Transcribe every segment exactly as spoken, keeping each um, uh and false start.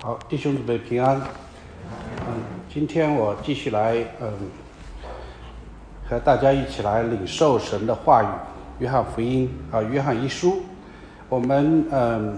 好，弟兄姊妹平安。嗯，今天我继续来嗯和大家一起来领受神的话语，约翰福音啊，约翰一书。我们嗯，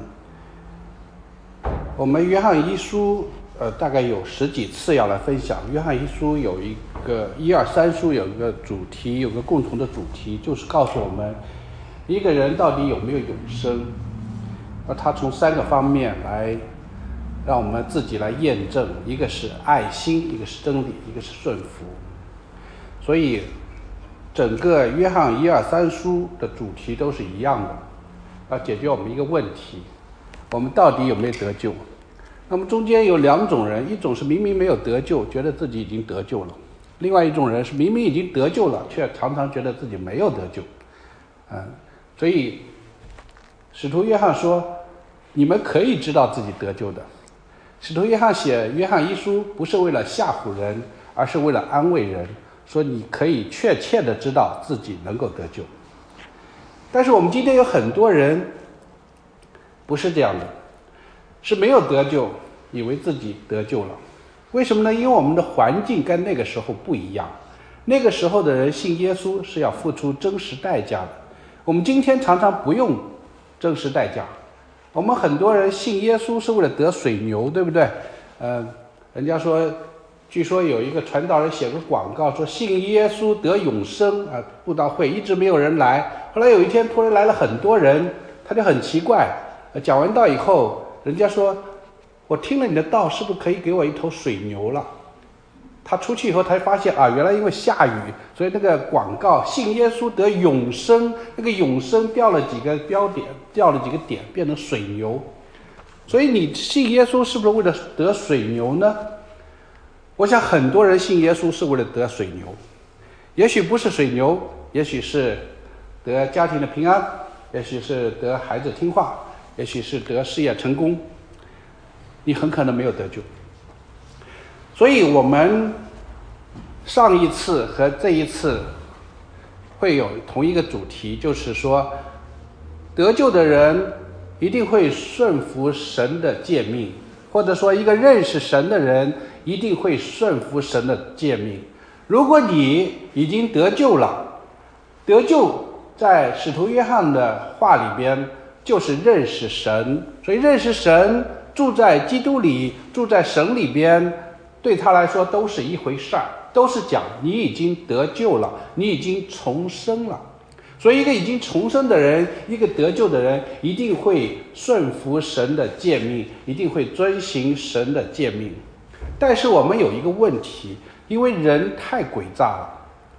我们约翰一书呃大概有十几次要来分享。约翰一书有一个一二三书有一个主题，有个共同的主题，就是告诉我们一个人到底有没有永生。而他从三个方面来让我们自己来验证，一个是爱心，一个是真理，一个是顺服。所以整个约翰一二三书的主题都是一样的，要解决我们一个问题，我们到底有没有得救。那么中间有两种人，一种是明明没有得救，觉得自己已经得救了；另外一种人是明明已经得救了，却常常觉得自己没有得救。嗯，所以使徒约翰说，你们可以知道自己得救的。使徒约翰写约翰一书不是为了吓唬人，而是为了安慰人，说你可以确切的知道自己能够得救。但是我们今天有很多人不是这样的，是没有得救，以为自己得救了。为什么呢？因为我们的环境跟那个时候不一样，那个时候的人信耶稣是要付出真实代价的。我们今天常常不用真实代价，我们很多人信耶稣是为了得水牛，对不对？呃，人家说，据说有一个传道人写个广告说信耶稣得永生啊，布道会一直没有人来，后来有一天突然来了很多人，他就很奇怪，讲完道以后，人家说我听了你的道，是不是可以给我一头水牛了？他出去以后才发现啊，原来因为下雨，所以那个广告信耶稣得永生，那个永生掉了几个标点，掉了几个点，变成水牛。所以你信耶稣是不是为了得水牛呢？我想很多人信耶稣是为了得水牛，也许不是水牛，也许是得家庭的平安，也许是得孩子听话，也许是得事业成功，你很可能没有得救。所以我们上一次和这一次会有同一个主题，就是说得救的人一定会顺服神的诫命，或者说一个认识神的人一定会顺服神的诫命。如果你已经得救了，得救在使徒约翰的话里边就是认识神，所以认识神，住在基督里，住在神里边，对他来说都是一回事儿，都是讲你已经得救了，你已经重生了。所以一个已经重生的人，一个得救的人，一定会顺服神的诫命，一定会遵行神的诫命。但是我们有一个问题，因为人太诡诈了，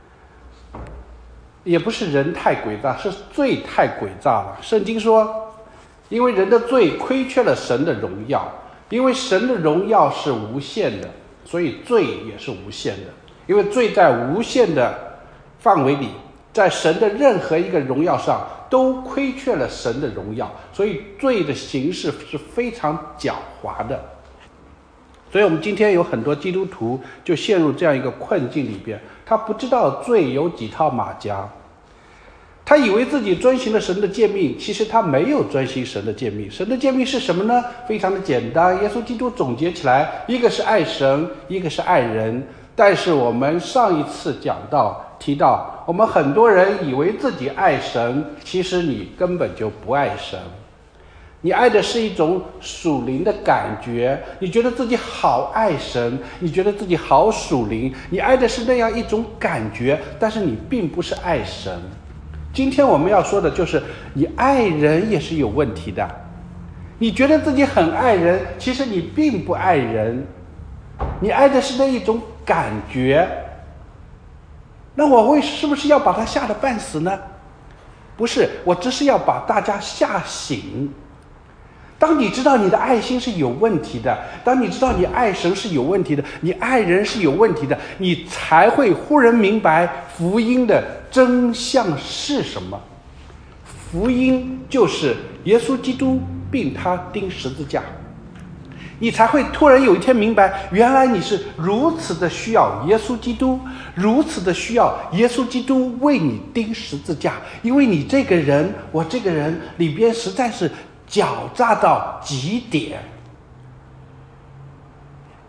也不是人太诡诈，是罪太诡诈了。圣经说，因为人的罪亏缺了神的荣耀，因为神的荣耀是无限的，所以罪也是无限的。因为罪在无限的范围里，在神的任何一个荣耀上都亏缺了神的荣耀，所以罪的形式是非常狡猾的。所以我们今天有很多基督徒就陷入这样一个困境里边，他不知道罪有几套马甲，他以为自己遵行了神的诫命，其实他没有遵行神的诫命。神的诫命是什么呢？非常的简单，耶稣基督总结起来，一个是爱神，一个是爱人。但是我们上一次讲到提到，我们很多人以为自己爱神，其实你根本就不爱神。你爱的是一种属灵的感觉，你觉得自己好爱神，你觉得自己好属灵，你爱的是那样一种感觉，但是你并不是爱神。今天我们要说的就是你爱人也是有问题的，你觉得自己很爱人，其实你并不爱人，你爱的是那一种感觉。那我会是不是要把他吓得半死呢？不是，我只是要把大家吓醒。当你知道你的爱心是有问题的，当你知道你爱神是有问题的，你爱人是有问题的，你才会忽然明白福音的真相是什么。福音就是耶稣基督并他钉十字架，你才会突然有一天明白，原来你是如此的需要耶稣基督，如此的需要耶稣基督为你钉十字架，因为你这个人，我这个人里边实在是狡诈到极点。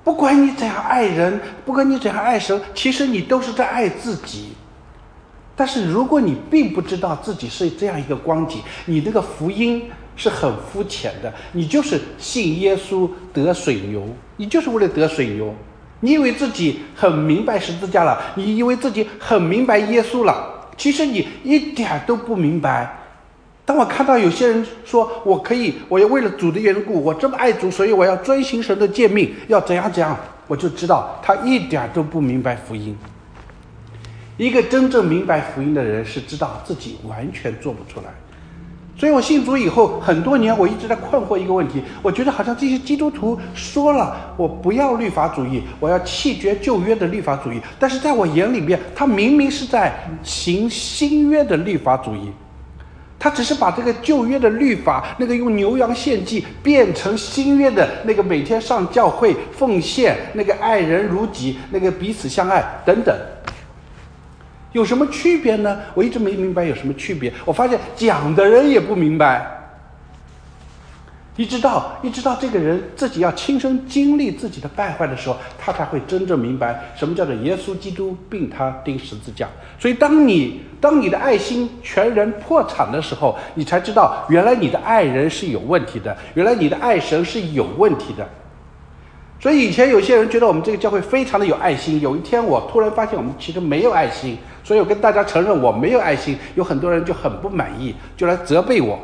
不管你怎样爱人，不管你怎样爱神，其实你都是在爱自己。但是如果你并不知道自己是这样一个光景，你那个福音是很肤浅的，你就是信耶稣得水牛，你就是为了得水牛。你以为自己很明白十字架了，你以为自己很明白耶稣了，其实你一点都不明白。当我看到有些人说我可以，我要为了主的缘故，我这么爱主，所以我要遵行神的诫命，要怎样怎样，我就知道他一点都不明白福音。一个真正明白福音的人是知道自己完全做不出来。所以我信主以后很多年，我一直在困惑一个问题，我觉得好像这些基督徒说了我不要律法主义，我要弃绝旧约的律法主义，但是在我眼里面他明明是在行新约的律法主义。他只是把这个旧约的律法，那个用牛羊献祭，变成新约的那个每天上教会奉献，那个爱人如己，那个彼此相爱等等。有什么区别呢？我一直没明白有什么区别。我发现讲的人也不明白。一直到一直到这个人自己要亲身经历自己的败坏的时候，他才会真正明白什么叫做耶稣基督并他钉十字架。所以当你当你的爱心全然破产的时候，你才知道原来你的爱人是有问题的，原来你的爱神是有问题的。所以以前有些人觉得我们这个教会非常的有爱心，有一天我突然发现我们其实没有爱心，所以我跟大家承认我没有爱心，有很多人就很不满意，就来责备我。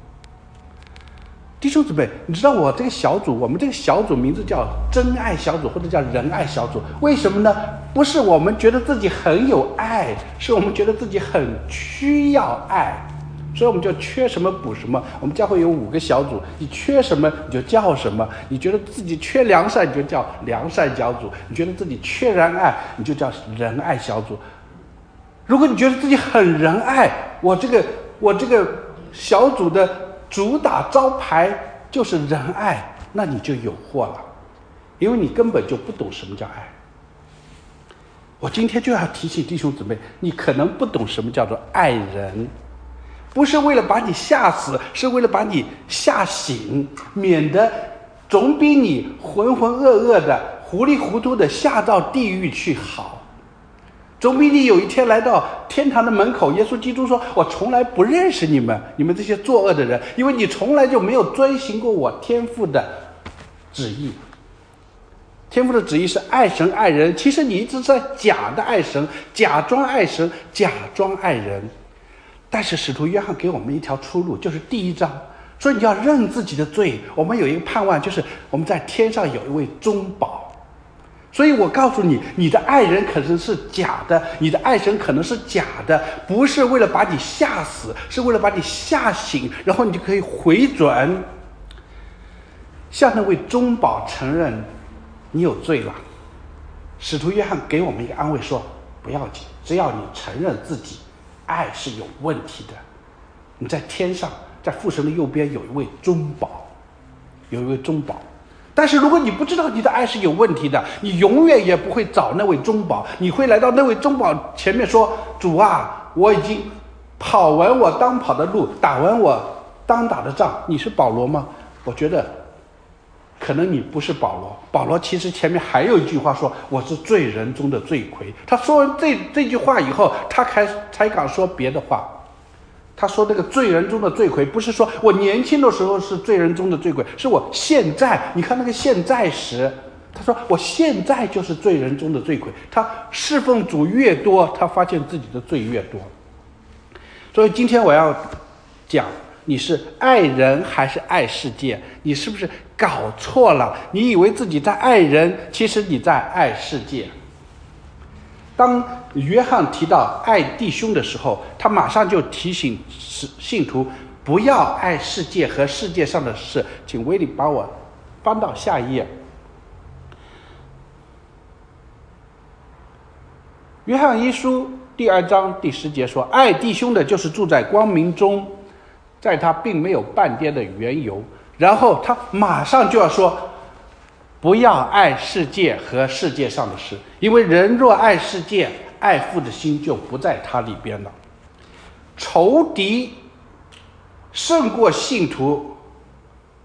弟兄姊妹，你知道我这个小组，我们这个小组名字叫真爱小组，或者叫仁爱小组，为什么呢？不是我们觉得自己很有爱，是我们觉得自己很需要爱，所以我们就缺什么补什么。我们教会有五个小组，你缺什么你就叫什么，你觉得自己缺良善你就叫良善小组，你觉得自己缺仁爱你就叫仁爱小组。如果你觉得自己很仁爱，我这个我这个小组的主打招牌就是仁爱，那你就有祸了，因为你根本就不懂什么叫爱。我今天就要提醒弟兄姊妹，你可能不懂什么叫做爱人，不是为了把你吓死，是为了把你吓醒，免得总比你浑浑噩噩的糊里糊涂的下到地狱去好。总比你有一天来到天堂的门口，耶稣基督说我从来不认识你们，你们这些作恶的人，因为你从来就没有遵行过我天父的旨意。天父的旨意是爱神爱人，其实你一直在假的爱神，假装爱神，假装爱人。但是使徒约翰给我们一条出路，就是第一章说你要认自己的罪，我们有一个盼望，就是我们在天上有一位中保。所以我告诉你，你的爱人可能是假的，你的爱神可能是假的，不是为了把你吓死，是为了把你吓醒，然后你就可以回转，向那位中保承认你有罪了。使徒约翰给我们一个安慰说，不要紧，只要你承认自己爱是有问题的，你在天上，在父神的右边有一位中保，有一位中保。但是如果你不知道你的爱是有问题的，你永远也不会找那位中保，你会来到那位中保前面说，主啊，我已经跑完我当跑的路，打完我当打的仗。你是保罗吗？我觉得可能你不是保罗。保罗其实前面还有一句话说，我是罪人中的罪魁。他说完这这句话以后，他开才敢说别的话。他说这个罪人中的罪魁，不是说我年轻的时候是罪人中的罪魁，是我现在，你看那个现在时，他说我现在就是罪人中的罪魁。他侍奉主越多，他发现自己的罪越多。所以今天我要讲，你是爱人还是爱世界？你是不是搞错了？你以为自己在爱人，其实你在爱世界。当约翰提到爱弟兄的时候，他马上就提醒信徒不要爱世界和世界上的事。请威利把我翻到下一页。约翰一书第二章第十节说，爱弟兄的就是住在光明中，在他并没有半点的缘由。然后他马上就要说，不要爱世界和世界上的事，因为人若爱世界，爱父的心就不在他里边了。仇敌胜过信徒，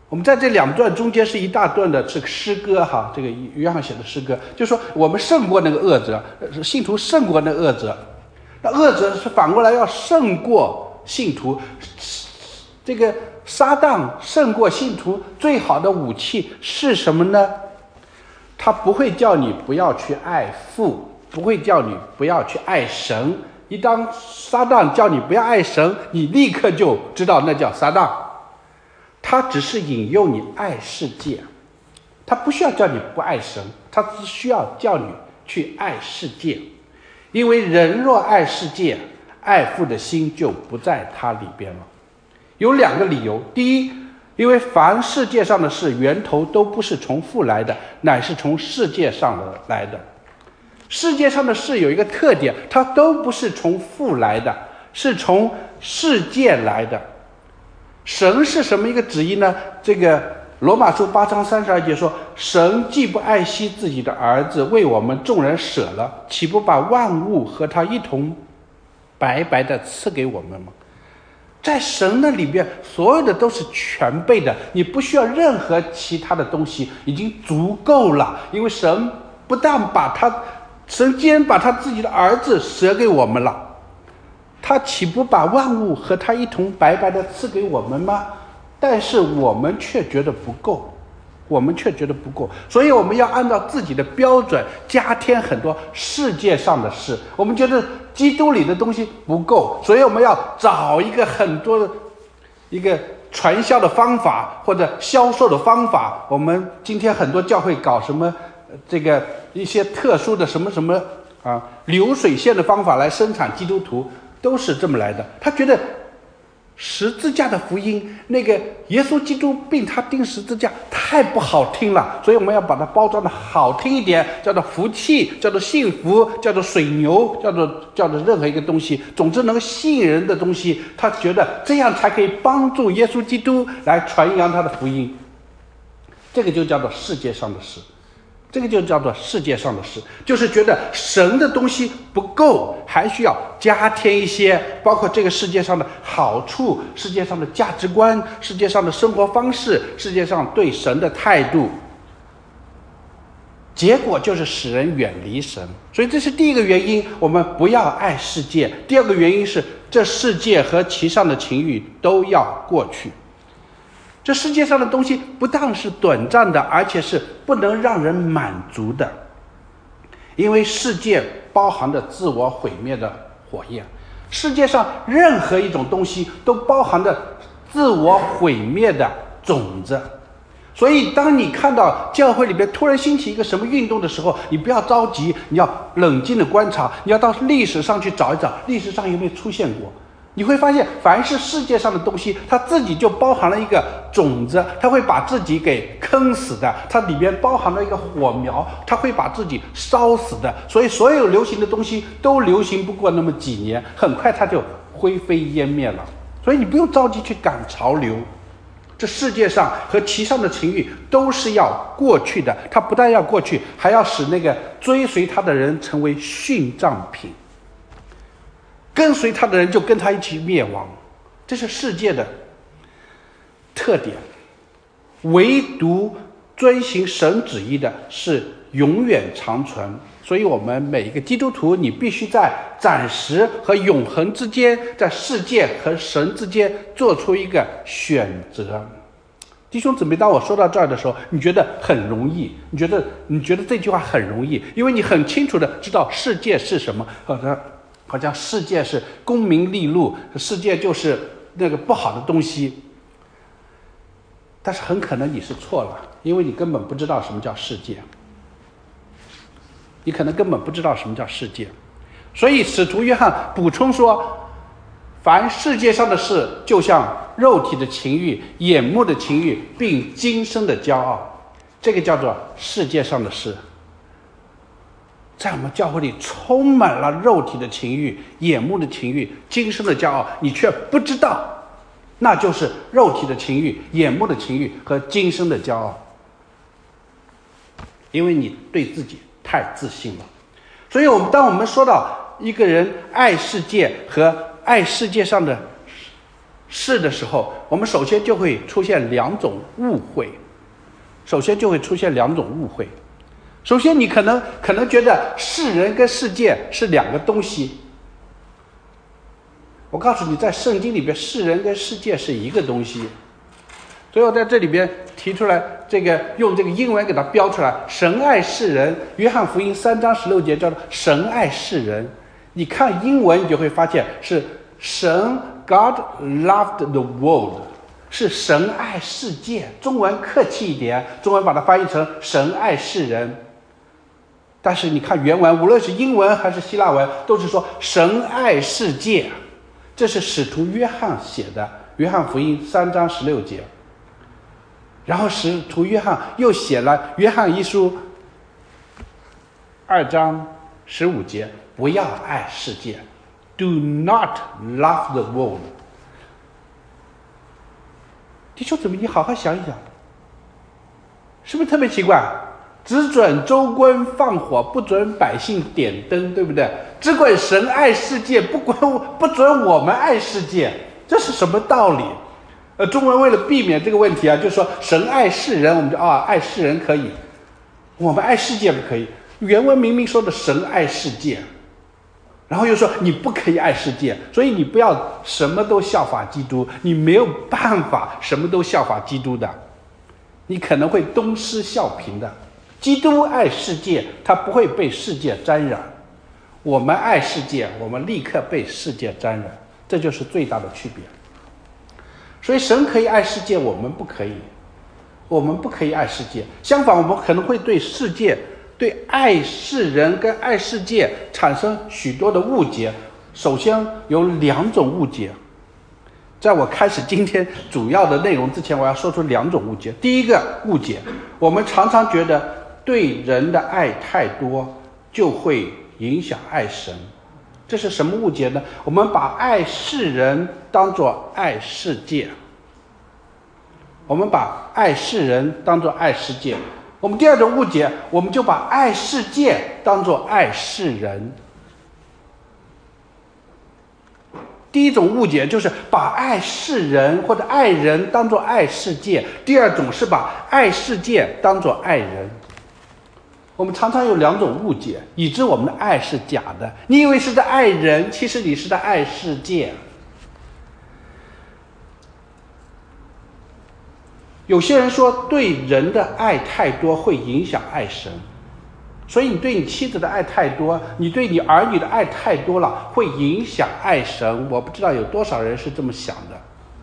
我们在这两段中间是一大段的这个诗歌哈，这个约翰写的诗歌，就是说我们胜过那个恶者，信徒胜过那个恶者，那恶者是反过来要胜过信徒，这个撒旦胜过信徒最好的武器是什么呢？他不会叫你不要去爱父，不会叫你不要去爱神。一当撒旦叫你不要爱神，你立刻就知道那叫撒旦。他只是引诱你爱世界，他不需要叫你不爱神，他只需要叫你去爱世界。因为人若爱世界，爱父的心就不在他里边了。有两个理由，第一，因为凡世界上的事源头都不是从父来的，乃是从世界上的来的。世界上的事有一个特点，它都不是从父来的，是从世界来的。神是什么一个旨意呢？这个罗马书八章三十二节说，神既不爱惜自己的儿子，为我们众人舍了，岂不把万物和他一同白白的赐给我们吗？在神那里边，所有的都是全备的，你不需要任何其他的东西，已经足够了。因为神不但把他神既然把他自己的儿子舍给我们了，他岂不把万物和他一同白白的赐给我们吗？但是我们却觉得不够，我们却觉得不够，所以我们要按照自己的标准加添很多世界上的事。我们觉得基督里的东西不够，所以我们要找一个很多的一个传销的方法或者销售的方法。我们今天很多教会搞什么这个一些特殊的什么什么啊流水线的方法来生产基督徒，都是这么来的。他觉得十字架的福音，那个耶稣基督并他钉十字架太不好听了，所以我们要把它包装的好听一点，叫做福气，叫做幸福，叫做水牛，叫做叫做任何一个东西，总之能吸引人的东西，他觉得这样才可以帮助耶稣基督来传扬他的福音。这个就叫做世界上的事，这个就叫做世界上的事，就是觉得神的东西不够，还需要加添一些，包括这个世界上的好处，世界上的价值观，世界上的生活方式，世界上对神的态度，结果就是使人远离神。所以这是第一个原因，我们不要爱世界。第二个原因是，这世界和其上的情欲都要过去。这世界上的东西不但是短暂的，而且是不能让人满足的，因为世界包含着自我毁灭的火焰。世界上任何一种东西都包含着自我毁灭的种子。所以当你看到教会里边突然兴起一个什么运动的时候，你不要着急，你要冷静的观察，你要到历史上去找一找，历史上有没有出现过。你会发现，凡是世界上的东西，它自己就包含了一个种子，它会把自己给坑死的，它里边包含了一个火苗，它会把自己烧死的。所以所有流行的东西都流行不过那么几年，很快它就灰飞烟灭了。所以你不用着急去赶潮流，这世界上和其上的情欲都是要过去的，它不但要过去，还要使那个追随它的人成为殉葬品，跟随他的人就跟他一起灭亡，这是世界的特点。唯独遵行神旨意的是永远长存。所以我们每一个基督徒，你必须在暂时和永恒之间，在世界和神之间做出一个选择。弟兄姊妹，当我说到这儿的时候，你觉得很容易，你觉得你觉得这句话很容易，因为你很清楚的知道世界是什么，好像好像世界是功名利禄，世界就是那个不好的东西。但是很可能你是错了，因为你根本不知道什么叫世界，你可能根本不知道什么叫世界。所以使徒约翰补充说，凡世界上的事，就像肉体的情欲、眼目的情欲，并今生的骄傲，这个叫做世界上的事。在我们教会里充满了肉体的情欲、眼目的情欲、今生的骄傲，你却不知道，那就是肉体的情欲、眼目的情欲和今生的骄傲，因为你对自己太自信了。所以我们当我们说到一个人爱世界和爱世界上的是的时候，我们首先就会出现两种误会。首先就会出现两种误会。首先，你可能可能觉得世人跟世界是两个东西。我告诉你，在圣经里边，世人跟世界是一个东西。所以我在这里边提出来，这个用这个英文给它标出来：神爱世人。约翰福音三章十六节叫做神爱世人。你看英文，你就会发现是神 God loved the world， 是神爱世界。中文客气一点，中文把它翻译成神爱世人。但是你看原文，无论是英文还是希腊文，都是说神爱世界。这是使徒约翰写的，约翰福音三章十六节。然后使徒约翰又写了约翰一书二章十五节，不要爱世界 ，Do not love the world。弟兄姊妹，你好好想一想，是不是特别奇怪？只准州官放火，不准百姓点灯，对不对？只管神爱世界，不管不准我们爱世界，这是什么道理？呃，中文为了避免这个问题啊，就说神爱世人，我们就啊爱世人可以，我们爱世界不可以。原文明明说的神爱世界，然后又说你不可以爱世界，所以你不要什么都效法基督，你没有办法什么都效法基督的，你可能会东施效颦的。基督爱世界，他不会被世界沾染；我们爱世界，我们立刻被世界沾染，这就是最大的区别。所以神可以爱世界，我们不可以，我们不可以爱世界。相反，我们可能会对世界、对爱世人跟爱世界产生许多的误解。首先有两种误解，在我开始今天主要的内容之前，我要说出两种误解。第一个误解，我们常常觉得对人的爱太多就会影响爱神。这是什么误解呢？我们把爱世人当作爱世界，我们把爱世人当作爱世界。我们第二种误解，我们就把爱世界当作爱世人。第一种误解就是把爱世人或者爱人当作爱世界，第二种是把爱世界当作爱人。我们常常有两种误解，以致我们的爱是假的。你以为是在爱人，其实你是在爱世界。有些人说对人的爱太多会影响爱神，所以你对你妻子的爱太多，你对你儿女的爱太多了，会影响爱神。我不知道有多少人是这么想的。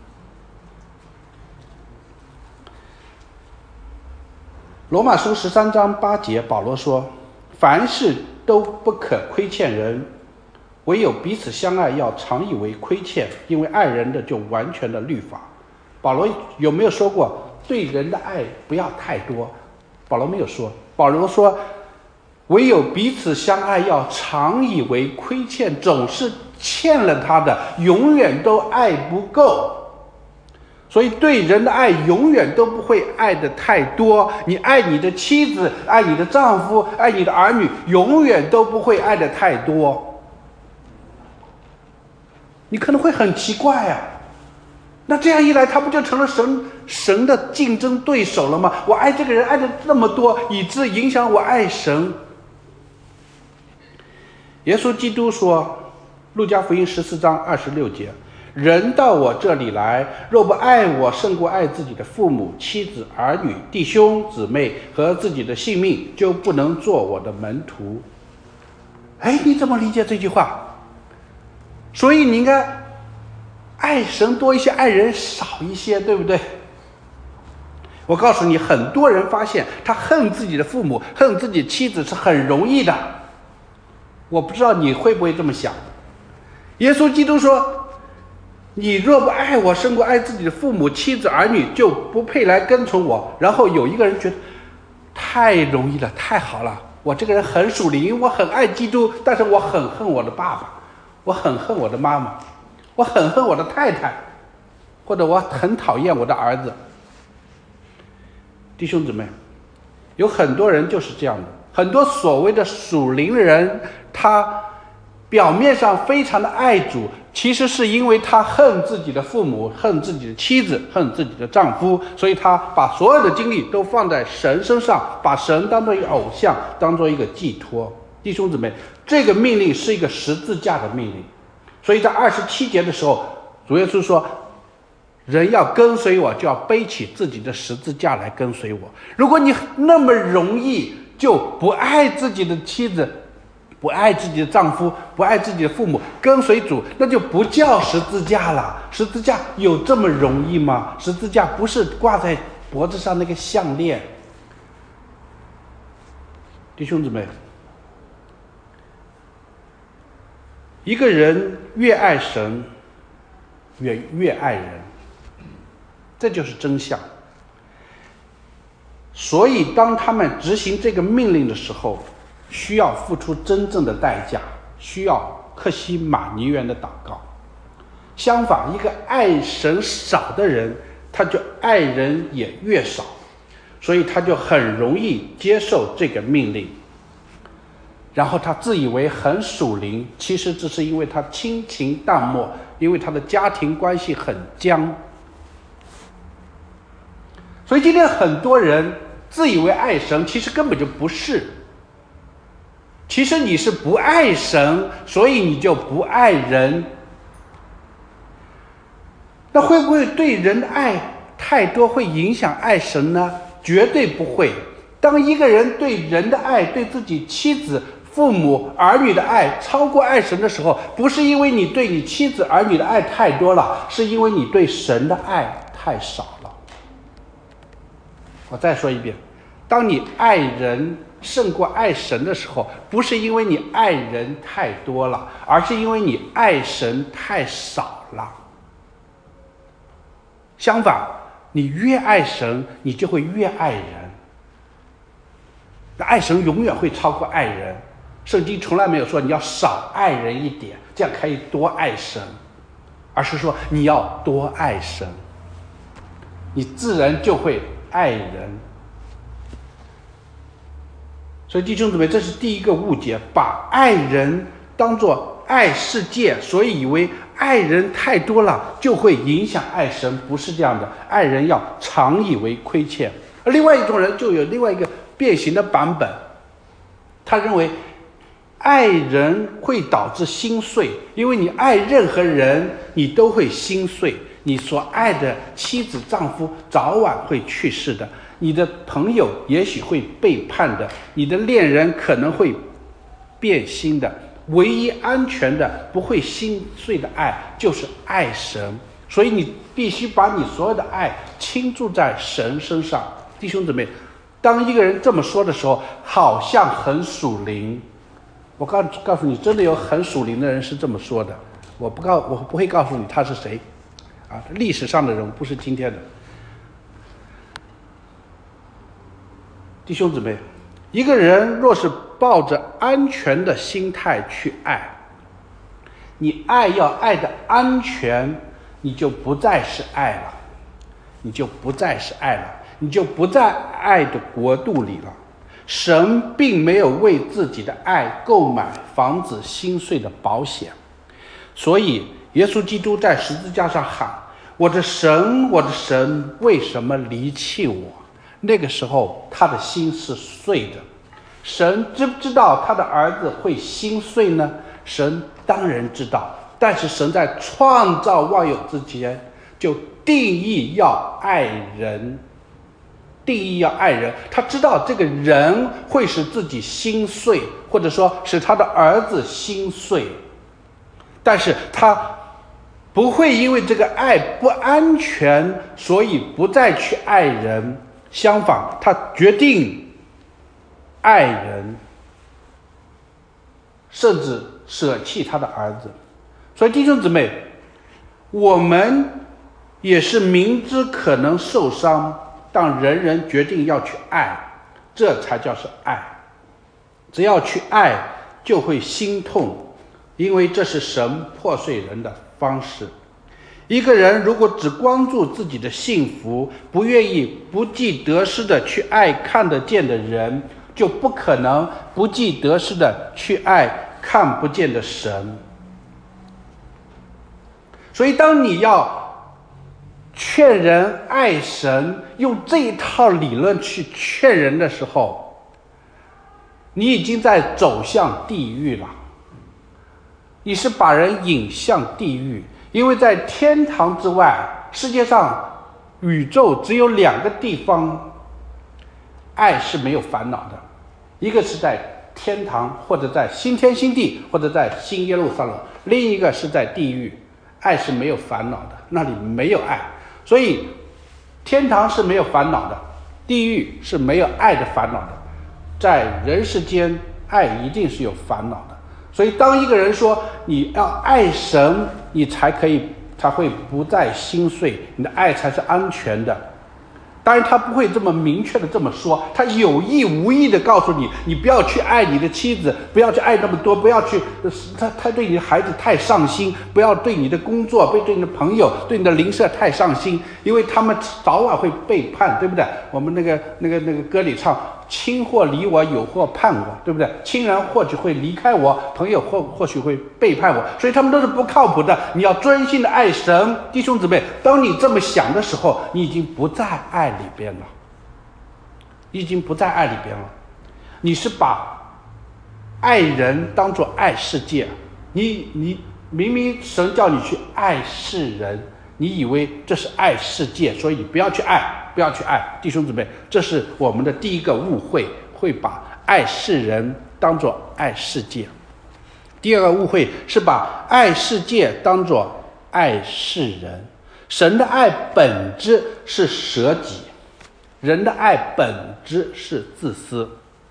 罗马书十三章八节，保罗说：凡事都不可亏欠人，唯有彼此相爱，要常以为亏欠，因为爱人的就完全的律法。保罗有没有说过对人的爱不要太多？保罗没有说。保罗说唯有彼此相爱，要常以为亏欠，总是欠了他的，永远都爱不够。所以对人的爱永远都不会爱的太多。你爱你的妻子，爱你的丈夫，爱你的儿女，永远都不会爱的太多。你可能会很奇怪啊，那这样一来，他不就成了神神的竞争对手了吗？我爱这个人爱的那么多，以致影响我爱神。耶稣基督说，路加福音十四章二十六节，人到我这里来，若不爱我胜过爱自己的父母、妻子、儿女、弟兄、姊妹和自己的性命，就不能做我的门徒。哎，你怎么理解这句话？所以你应该爱神多一些，爱人少一些，对不对？我告诉你，很多人发现他恨自己的父母、恨自己的妻子是很容易的。我不知道你会不会这么想。耶稣基督说，你若不爱我胜过爱自己的父母、妻子、儿女，就不配来跟从我。然后有一个人觉得太容易了，太好了，我这个人很属灵，我很爱基督，但是我很恨我的爸爸，我很恨我的妈妈，我很恨我的太太，或者我很讨厌我的儿子。弟兄姊妹，有很多人就是这样的，很多所谓的属灵的人，他表面上非常的爱主，其实是因为他恨自己的父母，恨自己的妻子，恨自己的丈夫，所以他把所有的精力都放在神身上，把神当作一个偶像，当作一个寄托。弟兄姊妹，这个命令是一个十字架的命令，所以在二十七节的时候，主耶稣说，人要跟随我，就要背起自己的十字架来跟随我。如果你那么容易就不爱自己的妻子，不爱自己的丈夫，不爱自己的父母，跟随主，那就不叫十字架了。十字架有这么容易吗？十字架不是挂在脖子上那个项链。弟兄姊妹，一个人越爱神，越越爱人，这就是真相。所以当他们执行这个命令的时候，需要付出真正的代价，需要克西马尼园的祷告。相反，一个爱神少的人，他就爱人也越少，所以他就很容易接受这个命令，然后他自以为很属灵，其实只是因为他亲情淡漠，因为他的家庭关系很僵。所以今天很多人自以为爱神，其实根本就不是。其实你是不爱神，所以你就不爱人。那会不会对人的爱太多会影响爱神呢？绝对不会。当一个人对人的爱，对自己妻子、父母、儿女的爱超过爱神的时候，不是因为你对你妻子、儿女的爱太多了，是因为你对神的爱太少了。我再说一遍，当你爱人胜过爱神的时候，不是因为你爱人太多了，而是因为你爱神太少了。相反，你越爱神，你就会越爱人。那爱神永远会超过爱人，圣经从来没有说你要少爱人一点，这样可以多爱神，而是说你要多爱神，你自然就会爱人。所以弟兄姊妹，这是第一个误解，把爱人当作爱世界，所以以为爱人太多了就会影响爱神，不是这样的。爱人要常以为亏欠。而另外一种人就有另外一个变形的版本，他认为爱人会导致心碎，因为你爱任何人你都会心碎，你所爱的妻子丈夫早晚会去世的，你的朋友也许会背叛的，你的恋人可能会变心的，唯一安全的不会心碎的爱就是爱神。所以你必须把你所有的爱倾注在神身上。弟兄姊妹，当一个人这么说的时候，好像很属灵。我告告诉你，真的有很属灵的人是这么说的。我不告，我不会告诉你他是谁，啊，历史上的人，不是今天的。弟兄姊妹，一个人若是抱着安全的心态去爱，你爱要爱的安全，你就不再是爱了，你就不再是爱了，你就不在爱的国度里了。神并没有为自己的爱购买防止心碎的保险，所以耶稣基督在十字架上喊：我的神，我的神，为什么离弃我？那个时候他的心是碎的。神知不知道他的儿子会心碎呢？神当然知道，但是神在创造万有之前就定义要爱人，定义要爱人。他知道这个人会使自己心碎，或者说使他的儿子心碎，但是他不会因为这个爱不安全，所以不再去爱人。相反，他决定爱人，甚至舍弃他的儿子。所以弟兄姊妹，我们也是明知可能受伤，但人人决定要去爱，这才叫是爱。只要去爱，就会心痛，因为这是神破碎人的方式。一个人如果只关注自己的幸福，不愿意不计得失的去爱看得见的人，就不可能不计得失的去爱看不见的神。所以当你要劝人爱神，用这一套理论去劝人的时候，你已经在走向地狱了，你是把人引向地狱。因为在天堂之外，世界上宇宙只有两个地方爱是没有烦恼的，一个是在天堂，或者在新天新地，或者在新耶路撒冷，另一个是在地狱，爱是没有烦恼的，那里没有爱。所以天堂是没有烦恼的，地狱是没有爱的烦恼的，在人世间爱一定是有烦恼的。所以当一个人说你要爱神，你才可以才会不再心碎，你的爱才是安全的。当然他不会这么明确的这么说，他有意无意的告诉你，你不要去爱你的妻子，不要去爱那么多，不要去他他对你的孩子太上心，不要对你的工作，不对你的朋友，对你的邻舍太上心，因为他们早晚会背叛，对不对？我们那个那个那个歌里唱，亲或离我，友或叛我，对不对？亲人或许会离开我，朋友或或许会背叛我，所以他们都是不靠谱的。你要专心的爱神。弟兄姊妹，当你这么想的时候，你已经不在爱里边了，你已经不在爱里边了。你是把爱人当作爱世界，你你明明神叫你去爱世人，你以为这是爱世界，所以你不要去爱，不要去爱。弟兄姊妹，这是我们的第一个误会，会把爱世人当作爱世界。第二个误会是把爱世界当作爱世人。神的爱本质是舍己，人的爱本质是自私。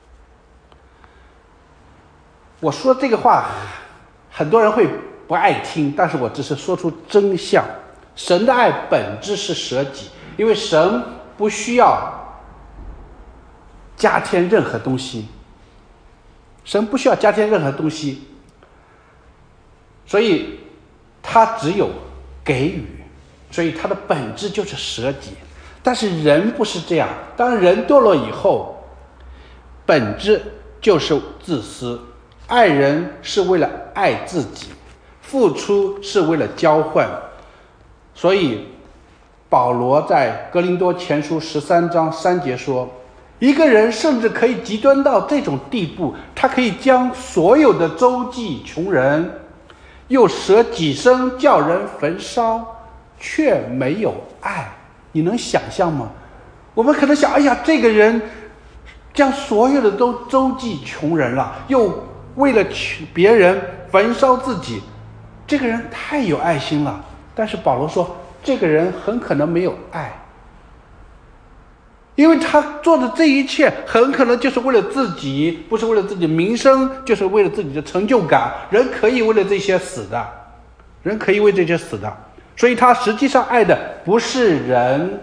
我说这个话很多人会不爱听，但是我只是说出真相。神的爱本质是舍己，因为神不需要加添任何东西，神不需要加添任何东西，所以他只有给予，所以他的本质就是舍己。但是人不是这样，当人堕落以后，本质就是自私。爱人是为了爱自己，付出是为了交换。所以保罗在哥林多前书十三章三节说，一个人甚至可以极端到这种地步，他可以将所有的周济穷人，又舍己身叫人焚烧，却没有爱。你能想象吗？我们可能想，哎呀，这个人将所有的都周济穷人了，又为了别人焚烧自己，这个人太有爱心了。但是保罗说，这个人很可能没有爱，因为他做的这一切很可能就是为了自己，不是为了自己的名声，就是为了自己的成就感。人可以为了这些死的，人可以为这些死的。所以他实际上爱的不是人，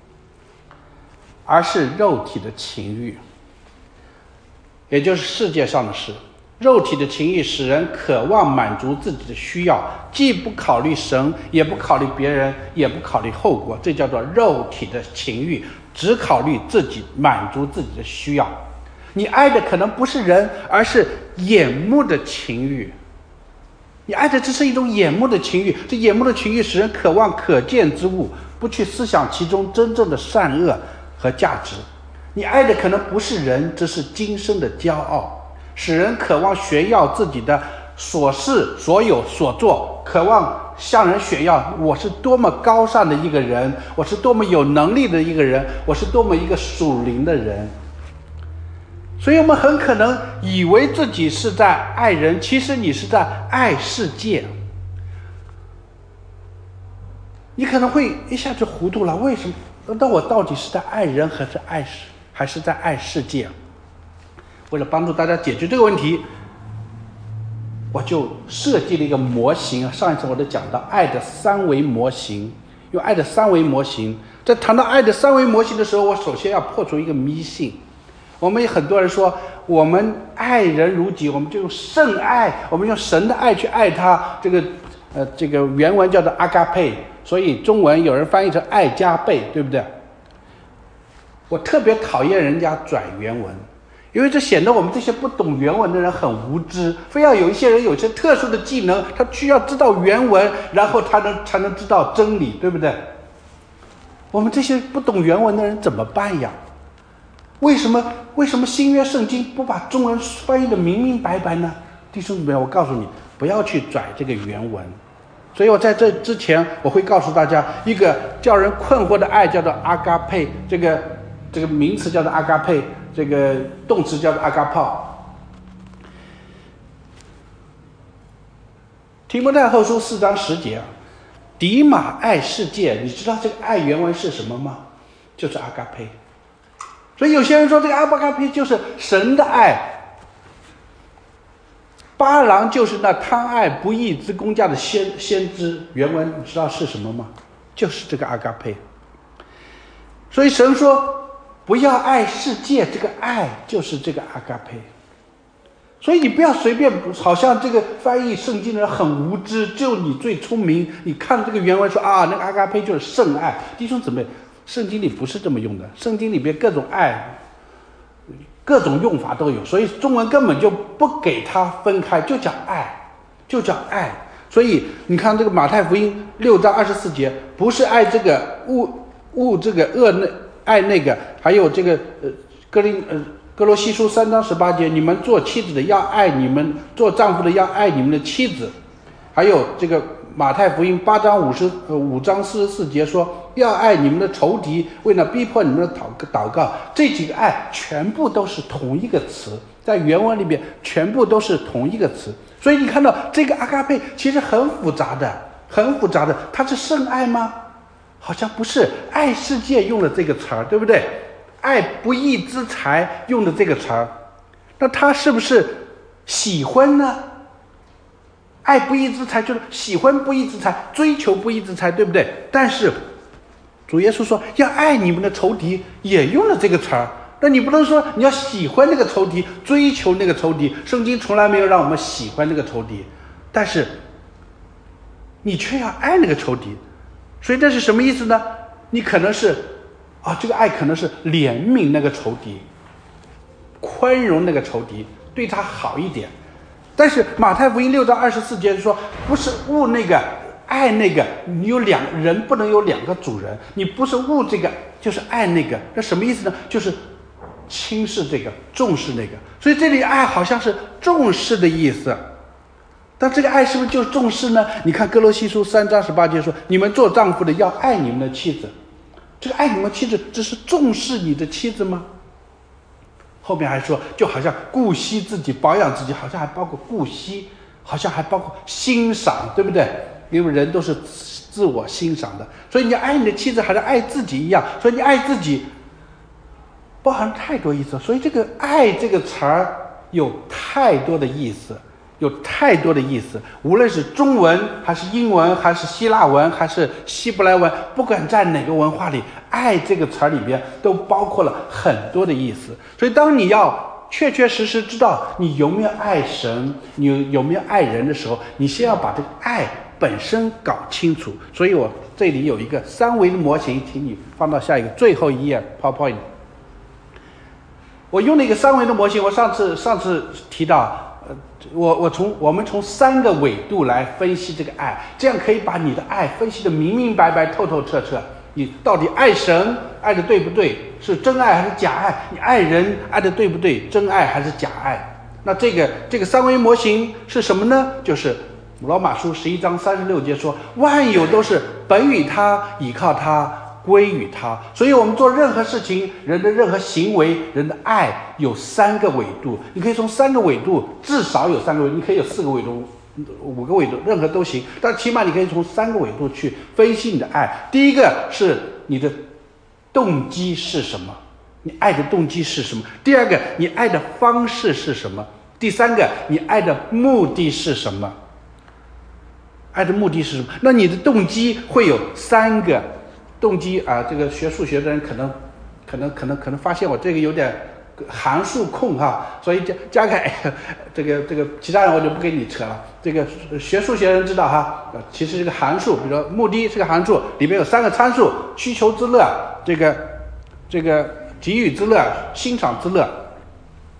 而是肉体的情欲，也就是世界上的事。肉体的情欲使人渴望满足自己的需要，既不考虑神，也不考虑别人，也不考虑后果，这叫做肉体的情欲，只考虑自己，满足自己的需要。你爱的可能不是人，而是眼目的情欲。你爱的只是一种眼目的情欲，这眼目的情欲使人渴望可见之物，不去思想其中真正的善恶和价值。你爱的可能不是人，这是今生的骄傲，使人渴望炫耀自己的所事所有所做，渴望向人炫耀我是多么高尚的一个人，我是多么有能力的一个人，我是多么一个属灵的人。所以我们很可能以为自己是在爱人，其实你是在爱世界。你可能会一下就糊涂了，为什么？那我到底是在爱人还是爱还是在爱世界？为了帮助大家解决这个问题，我就设计了一个模型。上一次我都讲到爱的三维模型，用爱的三维模型。在谈到爱的三维模型的时候，我首先要破除一个迷信。我们有很多人说我们爱人如己，我们就用圣爱，我们用神的爱去爱他，这个呃，这个原文叫做阿嘎佩，所以中文有人翻译成爱加倍，对不对？我特别讨厌人家转原文， 因为这显得我们这些不懂原文的人很无知，非要有一些人有一些特殊的技能，他需要知道原文，然后他能才能知道真理，对不对？我们这些不懂原文的人怎么办呀？为什么为什么新约圣经不把中文翻译的明明白白呢？弟兄姊妹，我告诉你，不要去拽这个原文。所以我在这之前，我会告诉大家一个叫人困惑的爱，叫做阿嘎佩，这个这个名词叫做阿嘎佩，这个动词叫做阿嘎炮。提摩太后书四章十节啊，迪马爱世界，你知道这个爱原文是什么吗？就是阿嘎佩。所以有些人说这个阿巴嘎佩就是神的爱，巴郎就是那贪爱不义之工价的先先知，原文你知道是什么吗？就是这个阿嘎佩。所以神说不要爱世界，这个爱就是这个阿嘎佩。所以你不要随便，好像这个翻译圣经的人很无知，只有你最聪明，你看这个原文说啊，那个阿嘎佩就是圣爱。弟兄姊妹，圣经里不是这么用的，圣经里边各种爱各种用法都有，所以中文根本就不给它分开，就叫爱，就叫爱。所以你看这个马太福音六章二十四节，不是爱这个恶恶这个恶那爱那个，还有这个呃哥林呃哥罗西书三章十八节，你们做妻子的要爱你们做丈夫的要爱你们的妻子，还有这个马太福音八章五十呃五章四十四节说要爱你们的仇敌，为了逼迫你们的祷祷告。这几个爱全部都是同一个词，在原文里面全部都是同一个词。所以你看到这个阿嘎佩其实很复杂的，很复杂的。它是圣爱吗？好像不是。爱世界用了这个词儿，对不对？爱不义之财用的这个词儿，那他是不是喜欢呢？爱不义之财就是喜欢不义之财，追求不义之财，对不对？但是主耶稣说要爱你们的仇敌，也用了这个词儿。那你不能说你要喜欢那个仇敌，追求那个仇敌，圣经从来没有让我们喜欢那个仇敌，但是你却要爱那个仇敌。所以这是什么意思呢？你可能是啊，这个爱可能是怜悯那个仇敌，宽容那个仇敌，对他好一点。但是马太福音六章二十四节说，不是恶那个爱那个，你有两人不能有两个主人，你不是恶这个就是爱那个。那什么意思呢？就是轻视这个，重视那个。所以这里爱好像是重视的意思，但这个爱是不是就是重视呢？你看哥罗西书三章十八节说，你们做丈夫的要爱你们的妻子。这个爱你们妻子只是重视你的妻子吗？后面还说就好像顾惜自己，保养自己，好像还包括顾惜，好像还包括欣赏，对不对？因为人都是自我欣赏的，所以你爱你的妻子还是爱自己一样。所以你爱自己包含太多意思，所以这个爱这个词儿有太多的意思，有太多的意思。无论是中文还是英文还是希腊文还是希伯来文，不管在哪个文化里，爱这个词儿里边都包括了很多的意思。所以当你要确确实实知道你有没有爱神，你有有没有爱人的时候，你先要把这个爱本身搞清楚。所以我这里有一个三维的模型，请你放到下一个最后一页 PowerPoint。我用了一个三维的模型，我上次上次提到，呃，我我从我们从三个纬度来分析这个爱，这样可以把你的爱分析得明明白白、透透彻彻。你到底爱神爱的对不对？是真爱还是假爱？你爱人爱的对不对？真爱还是假爱？那这个这个三维模型是什么呢？就是罗马书十一章三十六节说，万有都是本于他，倚靠他，归于他。所以我们做任何事情，人的任何行为，人的爱有三个纬度。你可以从三个纬度，至少有三个纬度，你可以有四个纬度，五个纬度，任何都行，但起码你可以从三个纬度去分析你的爱。第一个是你的动机是什么，你爱的动机是什么？第二个，你爱的方式是什么？第三个，你爱的目的是什么？爱的目的是什么？那你的动机会有三个动机啊。这个学数学的人可能可能可能可能发现我这个有点函数控哈，所以加加个这个这个其他人我就不跟你扯了。这个学数学的人知道哈，其实这个函数，比如说目的是个函数，里面有三个参数：需求之乐、这个这个给予之乐、欣赏之乐。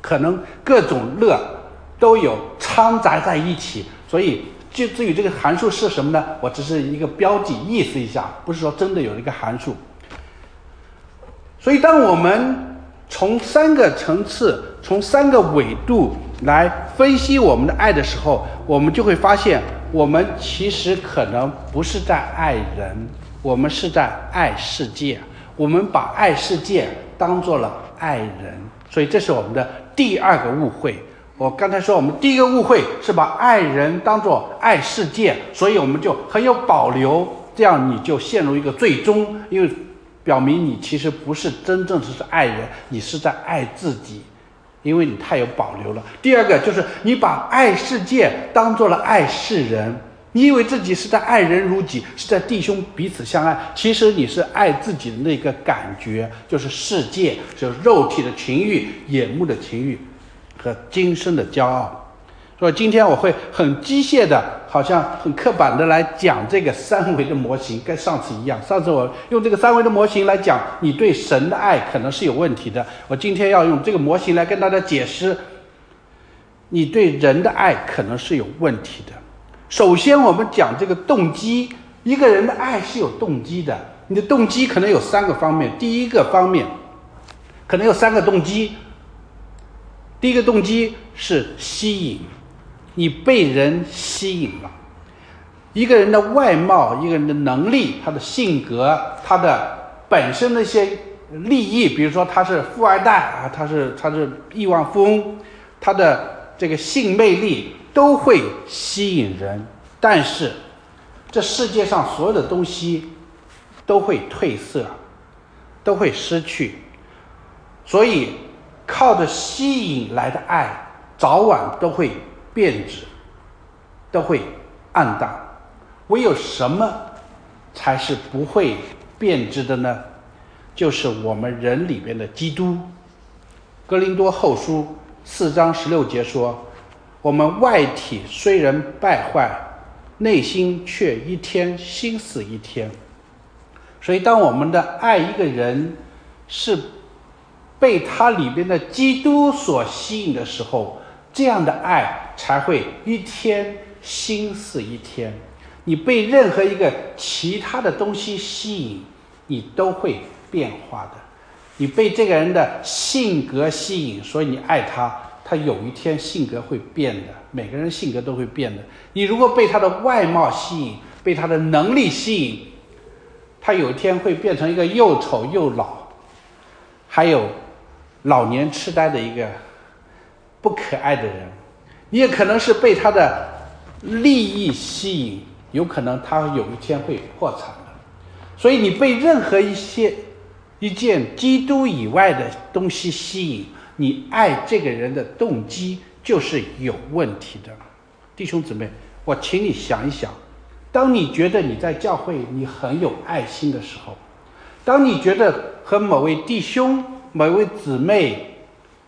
可能各种乐都有掺杂在一起，所以就至于这个函数是什么呢？我只是一个标记，意思一下，不是说真的有一个函数。所以当我们从三个层次，从三个纬度来分析我们的爱的时候，我们就会发现，我们其实可能不是在爱人，我们是在爱世界。我们把爱世界当作了爱人，所以这是我们的第二个误会。我刚才说我们第一个误会是把爱人当作爱世界，所以我们就很有保留，这样你就陷入一个最终，因为表明你其实不是真正是爱人，你是在爱自己，因为你太有保留了。第二个就是你把爱世界当作了爱世人，你以为自己是在爱人如己，是在弟兄彼此相爱，其实你是爱自己的那个感觉，就是世界，就是肉体的情欲、眼目的情欲和今生的骄傲。所以今天我会很机械的，好像很刻板的来讲这个三维的模型，跟上次一样。上次我用这个三维的模型来讲你对神的爱可能是有问题的，我今天要用这个模型来跟大家解释你对人的爱可能是有问题的。首先我们讲这个动机，一个人的爱是有动机的，你的动机可能有三个方面。第一个方面可能有三个动机，第一个动机是吸引，你被人吸引了。一个人的外貌，一个人的能力，他的性格，他的本身的一些利益，比如说他是富二代啊，他是他是亿万富翁，他的这个性魅力都会吸引人。但是这世界上所有的东西都会褪色，都会失去，所以靠着吸引来的爱早晚都会变质，都会暗淡。唯有什么才是不会变质的呢？就是我们人里边的基督。哥林多后书四章十六节说，我们外体虽然败坏，内心却一天心思一天。所以当我们的爱一个人是被他里边的基督所吸引的时候，这样的爱才会一天心思一天。你被任何一个其他的东西吸引，你都会变化的。你被这个人的性格吸引，所以你爱他，他有一天性格会变的，每个人性格都会变的。你如果被他的外貌吸引，被他的能力吸引，他有一天会变成一个又丑又老，还有老年痴呆的一个不可爱的人。你也可能是被他的利益吸引，有可能他有一天会破产的。所以你被任何一些一件基督以外的东西吸引，你爱这个人的动机就是有问题的。弟兄姊妹，我请你想一想，当你觉得你在教会你很有爱心的时候，当你觉得和某位弟兄某位姊妹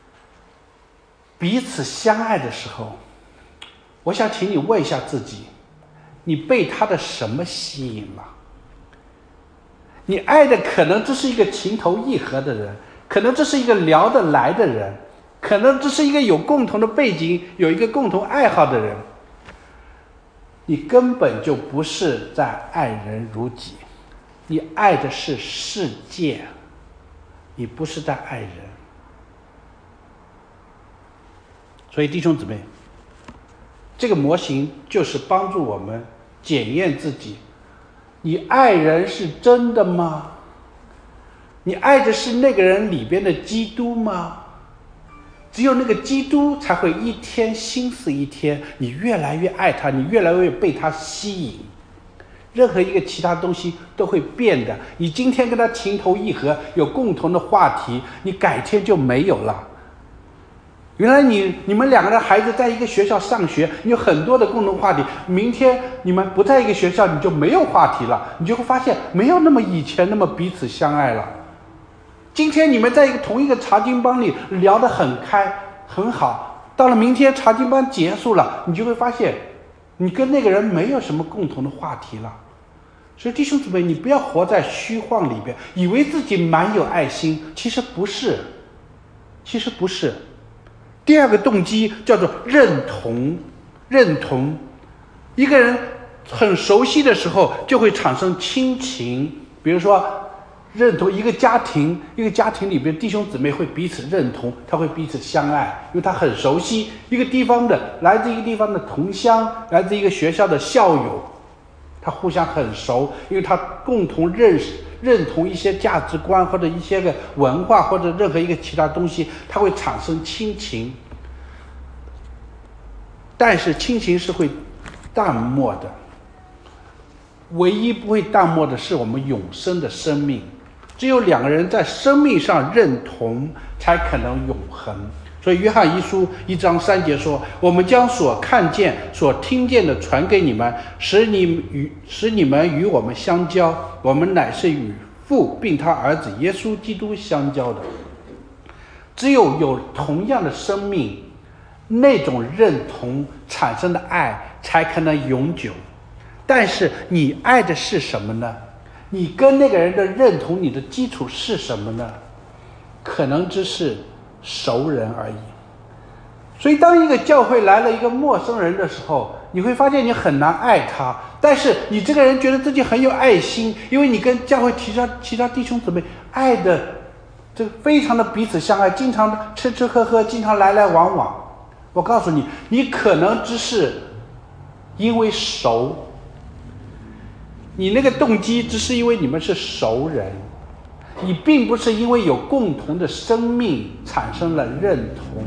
彼此相爱的时候，我想请你问一下自己，你被他的什么吸引了？你爱的可能这是一个情投意合的人，可能这是一个聊得来的人，可能这是一个有共同的背景，有一个共同爱好的人。你根本就不是在爱人如己，你爱的是世界，你不是在爱人。所以弟兄姊妹，这个模型就是帮助我们检验自己，你爱人是真的吗？你爱的是那个人里边的基督吗？只有那个基督才会一天心思一天，你越来越爱他，你越来越被他吸引。任何一个其他东西都会变的，你今天跟他情投意合，有共同的话题，你改天就没有了。原来你你们两个人孩子在一个学校上学，你有很多的共同话题，明天你们不在一个学校，你就没有话题了，你就会发现没有那么以前那么彼此相爱了。今天你们在一个同一个查经班里聊得很开很好，到了明天查经班结束了，你就会发现你跟那个人没有什么共同的话题了。所以弟兄姊妹，你不要活在虚幻里边，以为自己蛮有爱心，其实不是，其实不是。 第二个动机叫做认同，认同。一个人很熟悉的时候，就会产生亲情。比如说，认同一个家庭，一个家庭里边弟兄姊妹会彼此认同，他会彼此相爱，因为他很熟悉。一个地方的来自一个地方的同乡，来自一个学校的校友，他互相很熟，因为他共同认识、认同一些价值观或者一些个文化或者任何一个其他东西，他会产生亲情。但是亲情是会淡漠的，唯一不会淡漠的是我们永生的生命。只有两个人在生命上认同，才可能永恒。所以约翰一书一章三节说，我们将所看见所听见的传给你们，使你与使你们与我们相交，我们乃是与父并他儿子耶稣基督相交的。只有有同样的生命，那种认同产生的爱才可能永久。但是你爱的是什么呢？你跟那个人的认同，你的基础是什么呢？可能只是熟人而已。所以当一个教会来了一个陌生人的时候，你会发现你很难爱他，但是你这个人觉得自己很有爱心，因为你跟教会其他其他弟兄姊妹爱的这个非常的彼此相爱，经常吃吃喝喝，经常来来往往。我告诉你，你可能只是因为熟，你那个动机只是因为你们是熟人，你并不是因为有共同的生命产生了认同。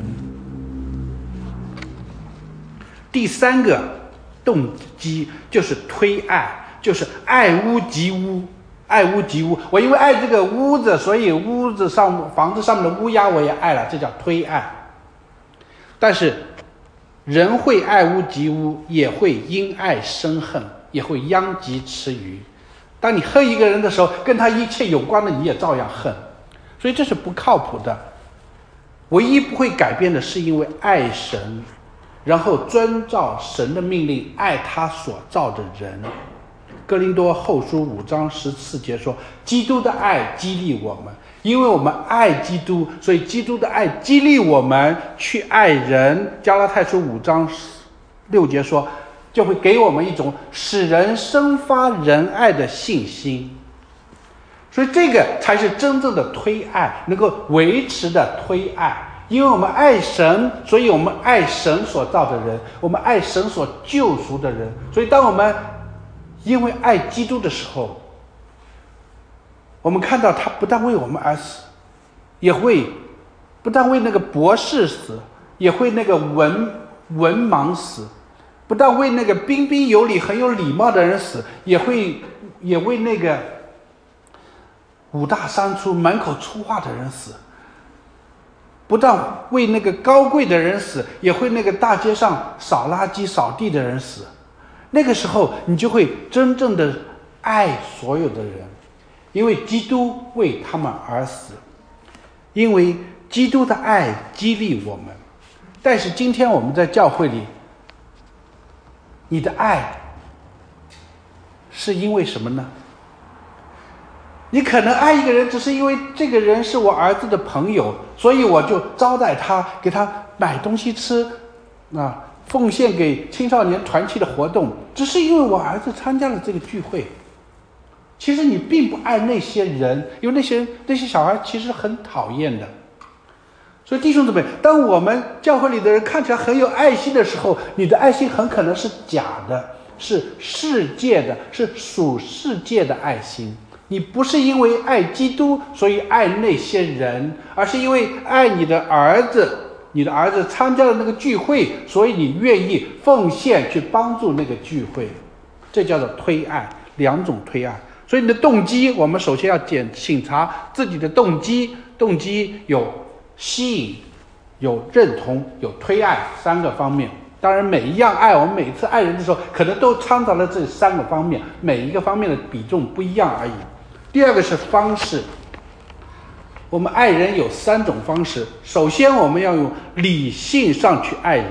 第三个动机就是推爱，就是爱屋及乌。爱屋及乌，我因为爱这个屋子，所以屋子上房子上面的乌鸦我也爱了，这叫推爱。但是人会爱屋及乌，也会因爱生恨，也会殃及池鱼。当你恨一个人的时候，跟他一切有关的你也照样恨，所以这是不靠谱的。唯一不会改变的是因为爱神，然后遵照神的命令爱他所造的人。哥林多后书五章十四节说，基督的爱激励我们，因为我们爱基督，所以基督的爱激励我们去爱人。加拉太书五章六节说，就会给我们一种使人生发仁爱的信心。所以这个才是真正的推爱，能够维持的推爱。因为我们爱神，所以我们爱神所造的人，我们爱神所救赎的人。所以当我们因为爱基督的时候，我们看到他不但为我们而死，也会不但为那个博士死，也会那个文文盲死，不但为那个彬彬有礼很有礼貌的人死，也会也为那个五大三粗满口粗话的人死，不但为那个高贵的人死，也会那个大街上扫垃圾扫地的人死。那个时候你就会真正的爱所有的人，因为基督为他们而死，因为基督的爱激励我们。但是今天我们在教会里，你的爱是因为什么呢？你可能爱一个人只是因为这个人是我儿子的朋友，所以我就招待他，给他买东西吃啊，奉献给青少年团契的活动，只是因为我儿子参加了这个聚会。其实你并不爱那些人，因为那些人那些小孩其实很讨厌的。所以弟兄姊妹，当我们教会里的人看起来很有爱心的时候，你的爱心很可能是假的，是世界的，是属世界的爱心。你不是因为爱基督所以爱那些人，而是因为爱你的儿子，你的儿子参加了那个聚会，所以你愿意奉献去帮助那个聚会。这叫做推爱，两种推爱。所以你的动机，我们首先要检检查自己的动机。动机有吸引，有认同，有推爱三个方面。当然每一样爱，我们每一次爱人的时候可能都掺杂了这三个方面，每一个方面的比重不一样而已。第二个是方式，我们爱人有三种方式。首先我们要用理性上去爱人。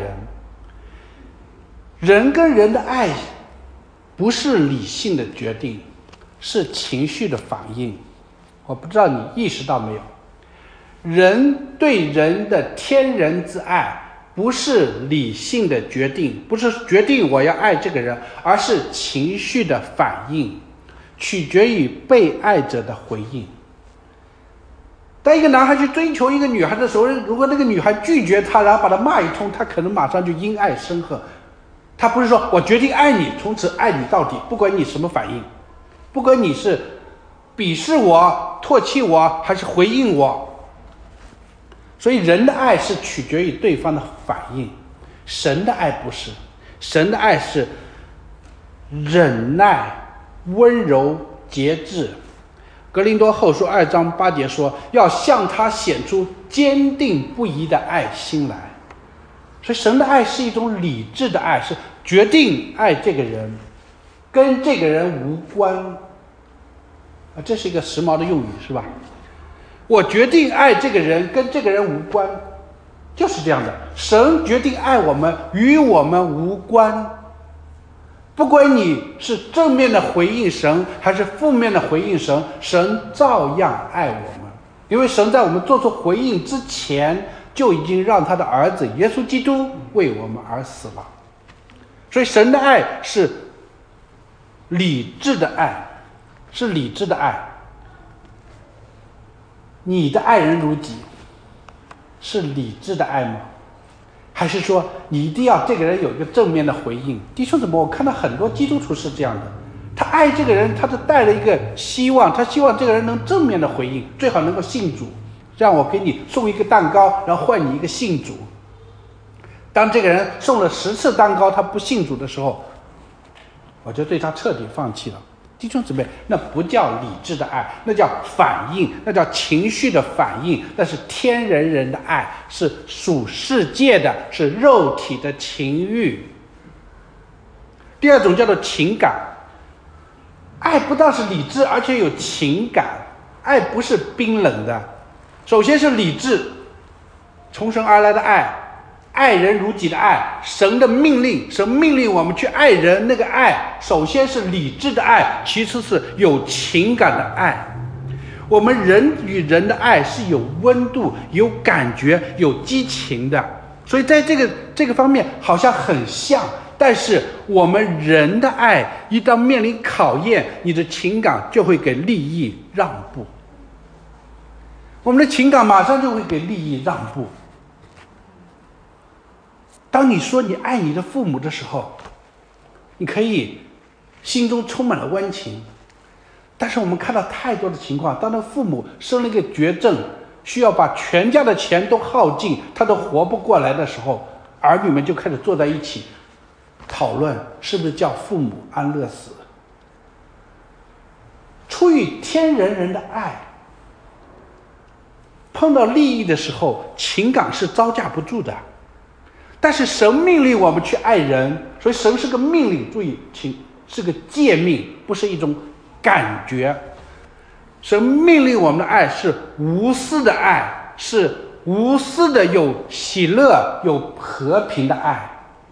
人跟人的爱不是理性的决定，是情绪的反应。我不知道你意识到没有， 人对人的天人之爱不是理性的决定，不是决定我要爱这个人，而是情绪的反应，取决于被爱者的回应。当一个男孩去追求一个女孩的时候，如果那个女孩拒绝他，然后把他骂一通，他可能马上就因爱生恨。他不是说我决定爱你，从此爱你到底，不管你什么反应，不管你是鄙视我、唾弃我还是回应我。所以人的爱是取决于对方的反应，神的爱不是。神的爱是忍耐、温柔、节制。格林多后书二章八节说，要向他显出坚定不移的爱心来。所以神的爱是一种理智的爱，是决定爱这个人，跟这个人无关啊，这是一个时髦的用语，是吧？我决定爱这个人，跟这个人无关，就是这样的。神决定爱我们，与我们无关。不管你是正面的回应神，还是负面的回应神，神照样爱我们。因为神在我们做出回应之前，就已经让他的儿子耶稣基督为我们而死了。所以神的爱是理智的爱，是理智的爱。你的爱人如己是理智的爱吗？还是说你一定要这个人有一个正面的回应？弟兄姊妹，我看到很多基督徒是这样的，他爱这个人，他是带了一个希望，他希望这个人能正面的回应，最好能够信主，让我给你送一个蛋糕，然后换你一个信主。当这个人送了十次蛋糕他不信主的时候，我就对他彻底放弃了。弟兄姊妹，那不叫理智的爱，那叫反应，那叫情绪的反应，那是天人人的爱，是属世界的，是肉体的情欲。第二种叫做情感，爱不但是理智，而且有情感。爱不是冰冷的，首先是理智，从神而来的爱，爱人如己的爱，神的命令，神命令我们去爱人，那个爱首先是理智的爱，其次是有情感的爱。我们人与人的爱是有温度、有感觉、有激情的，所以在这个这个方面好像很像，但是我们人的爱一旦面临考验，你的情感就会给利益让步，我们的情感马上就会给利益让步。当你说你爱你的父母的时候，你可以心中充满了温情，但是我们看到太多的情况，当那父母生了一个绝症，需要把全家的钱都耗尽，他都活不过来的时候，儿女们就开始坐在一起讨论是不是叫父母安乐死。出于天人人的爱，碰到利益的时候，情感是招架不住的。但是神命令我们去爱人，所以神是个命令，注意，请是个诫命，不是一种感觉。神命令我们的爱是无私的爱，是无私的有喜乐、有和平的爱。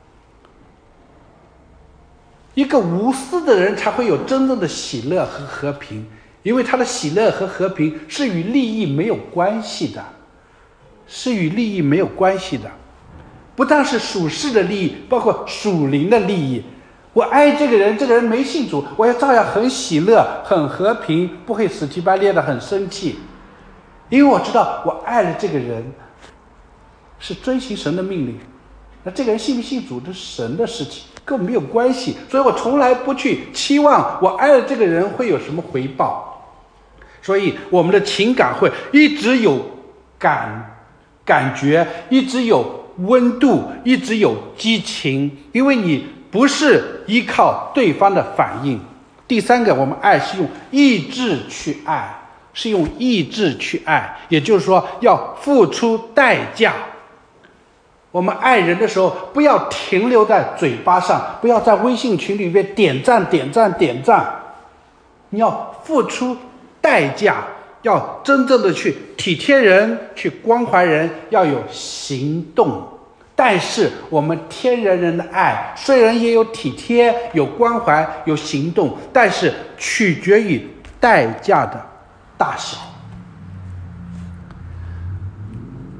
一个无私的人才会有真正的喜乐和和平，因为他的喜乐和和平是与利益没有关系的，是与利益没有关系的。不但是属世的利益，包括属灵的利益。我爱这个人，这个人没信主，我要照样很喜乐、很和平，不会死乞白赖的很生气，因为我知道我爱了这个人是遵行神的命令。那这个人信不信主，这是神的事情，跟我没有关系，所以我从来不去期望我爱了这个人会有什么回报。所以我们的情感会一直有感感觉，一直有温度，一直有激情，因为你不是依靠对方的反应。第三个，我们爱是用意志去爱，是用意志去爱，也就是说要付出代价。我们爱人的时候，不要停留在嘴巴上，不要在微信群里面点赞点赞点赞，你要付出代价，要真正的去体贴人，去关怀人，要有行动。但是我们天人人的爱虽然也有体贴、有关怀、有行动，但是取决于代价的大小。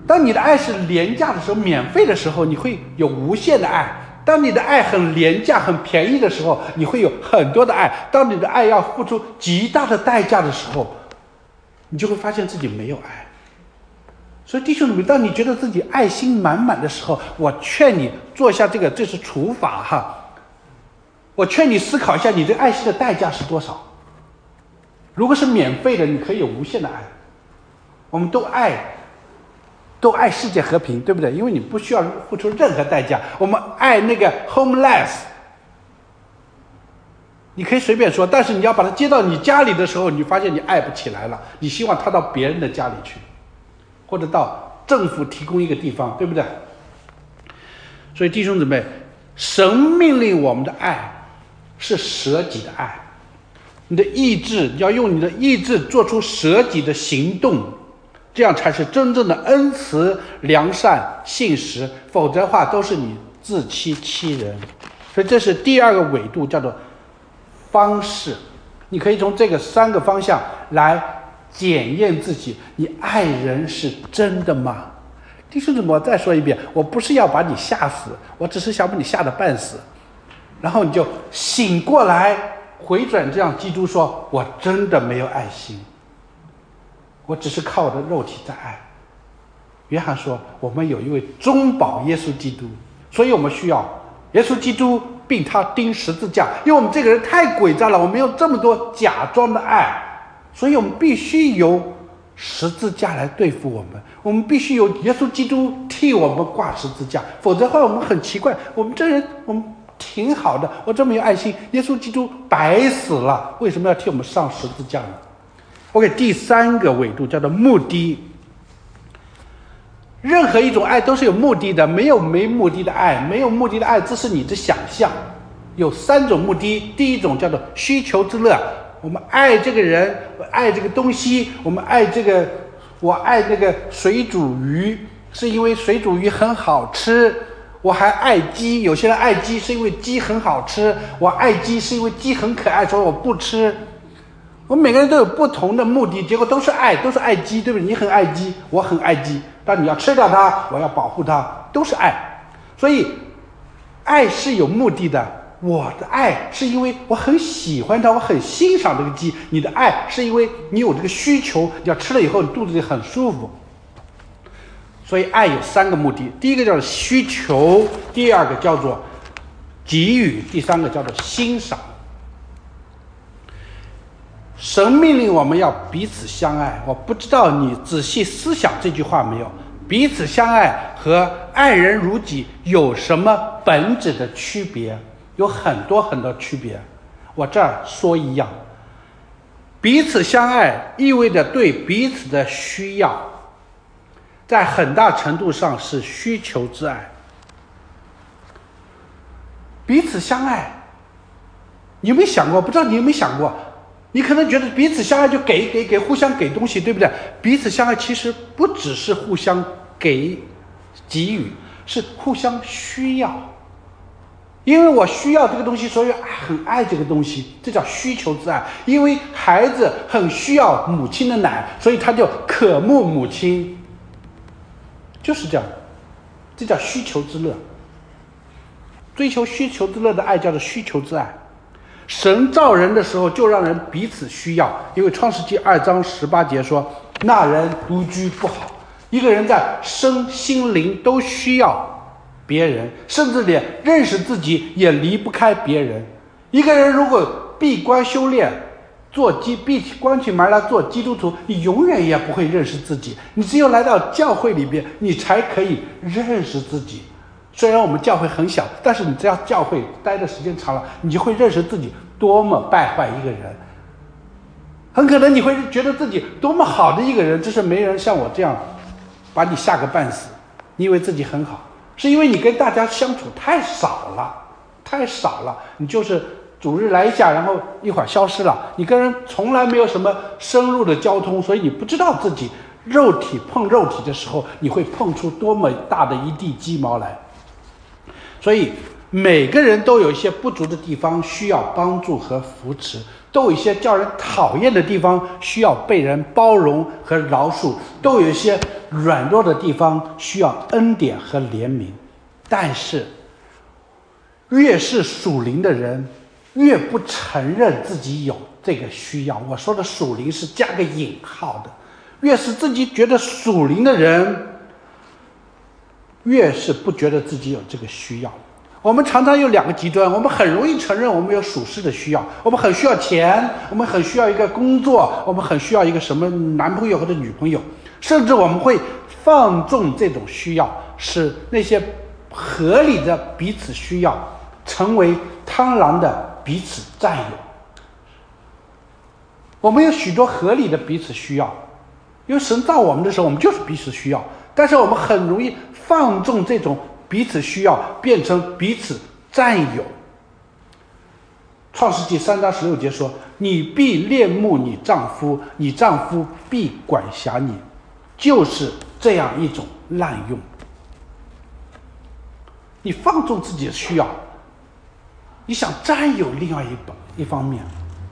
当你的爱是廉价的时候，免费的时候，你会有无限的爱；当你的爱很廉价、很便宜的时候，你会有很多的爱；当你的爱要付出极大的代价的时候，你就会发现自己没有爱。所以弟兄姊妹，当你觉得自己爱心满满的时候，我劝你做一下这个，这是除法哈。我劝你思考一下，你对爱心的代价是多少？如果是免费的，你可以有无限的爱。我们都爱，都爱世界和平，对不对？因为你不需要付出任何代价。我们爱那个 homeless， 你可以随便说，但是你要把他接到你家里的时候，你发现你爱不起来了，你希望他到别人的家里去，或者到政府提供一个地方，对不对？所以弟兄姊妹，神命令我们的爱是舍己的爱，你的意志要用你的意志做出舍己的行动，这样才是真正的恩慈、良善、信实，否则的话都是你自欺欺人。所以这是第二个维度，叫做方式。你可以从这个三个方向来检验自己，你爱人是真的吗？弟兄姊妹，我再说一遍，我不是要把你吓死，我只是想把你吓得半死，然后你就醒过来，回转这样基督说，我真的没有爱心，我只是靠我的肉体在爱。约翰说，我们有一位中保耶稣基督，所以我们需要耶稣基督并他钉十字架，因为我们这个人太诡诈了，我们有这么多假装的爱，所以我们必须有十字架来对付我们，我们必须有耶稣基督替我们挂十字架，否则的话我们很奇怪，我们这人我们挺好的，我这么有爱心，耶稣基督白死了，为什么要替我们上十字架呢？ OK， 第三个维度叫做目的。任何一种爱都是有目的的，没有没目的的爱，没有目的的爱这是你的想象。有三种目的，第一种叫做需求之乐，我们爱这个人，我爱这个东西，我们爱这个，我爱那个水煮鱼，是因为水煮鱼很好吃。我还爱鸡，有些人爱鸡是因为鸡很好吃，我爱鸡是因为鸡很可爱，所以我不吃。我们每个人都有不同的目的，结果都是爱，都是爱鸡，对不对？你很爱鸡，我很爱鸡，但你要吃掉它，我要保护它，都是爱。所以爱是有目的的，我的爱是因为我很喜欢它，我很欣赏这个鸡，你的爱是因为你有这个需求，你要吃了以后你肚子里很舒服。所以爱有三个目的，第一个叫做需求，第二个叫做给予，第三个叫做欣赏。神命令我们要彼此相爱，我不知道你仔细思想这句话没有？彼此相爱和爱人如己有什么本质的区别？有很多很多区别，我这儿说一样。彼此相爱意味着对彼此的需要，在很大程度上是需求之爱。彼此相爱，你有没有想过？不知道你有没有想过？你可能觉得彼此相爱就给给给互相给东西，对不对？彼此相爱其实不只是互相给给予，是互相需要。因为我需要这个东西，所以很爱这个东西，这叫需求之爱。因为孩子很需要母亲的奶，所以他就渴慕母亲，就是这样，这叫需求之乐。追求需求之乐的爱叫做需求之爱。神造人的时候就让人彼此需要，因为创世纪二章十八节说，那人独居不好。一个人在身心灵都需要别人，甚至连认识自己也离不开别人。一个人如果闭关修炼，做基闭关起门来做基督徒，你永远也不会认识自己。你只有来到教会里边，你才可以认识自己。虽然我们教会很小，但是你只要教会待的时间长了，你就会认识自己多么败坏一个人。很可能你会觉得自己多么好的一个人，只是没人像我这样把你吓个半死。你以为自己很好，是因为你跟大家相处太少了，太少了。你就是主日来一下，然后一会儿消失了。你跟人从来没有什么深入的交通，所以你不知道自己肉体碰肉体的时候，你会碰出多么大的一地鸡毛来。所以每个人都有一些不足的地方，需要帮助和扶持。 都有一些叫人讨厌的地方，需要被人包容和饶恕，都有一些软弱的地方，需要恩典和怜悯。但是越是属灵的人，越不承认自己有这个需要。我说的属灵是加个引号的，越是自己觉得属灵的人，越是不觉得自己有这个需要。我们常常有两个极端，我们很容易承认我们有属世的需要，我们很需要钱，我们很需要一个工作，我们很需要一个什么男朋友或者女朋友，甚至我们会放纵这种需要，使那些合理的彼此需要成为贪婪的彼此占有。我们有许多合理的彼此需要，因为神造我们的时候，我们就是彼此需要，但是我们很容易放纵这种彼此需要，变成彼此占有。创世纪三章十六节说：你必恋慕你丈夫，你丈夫必管辖你，就是这样一种滥用。你放纵自己的需要，你想占有另外一一方面。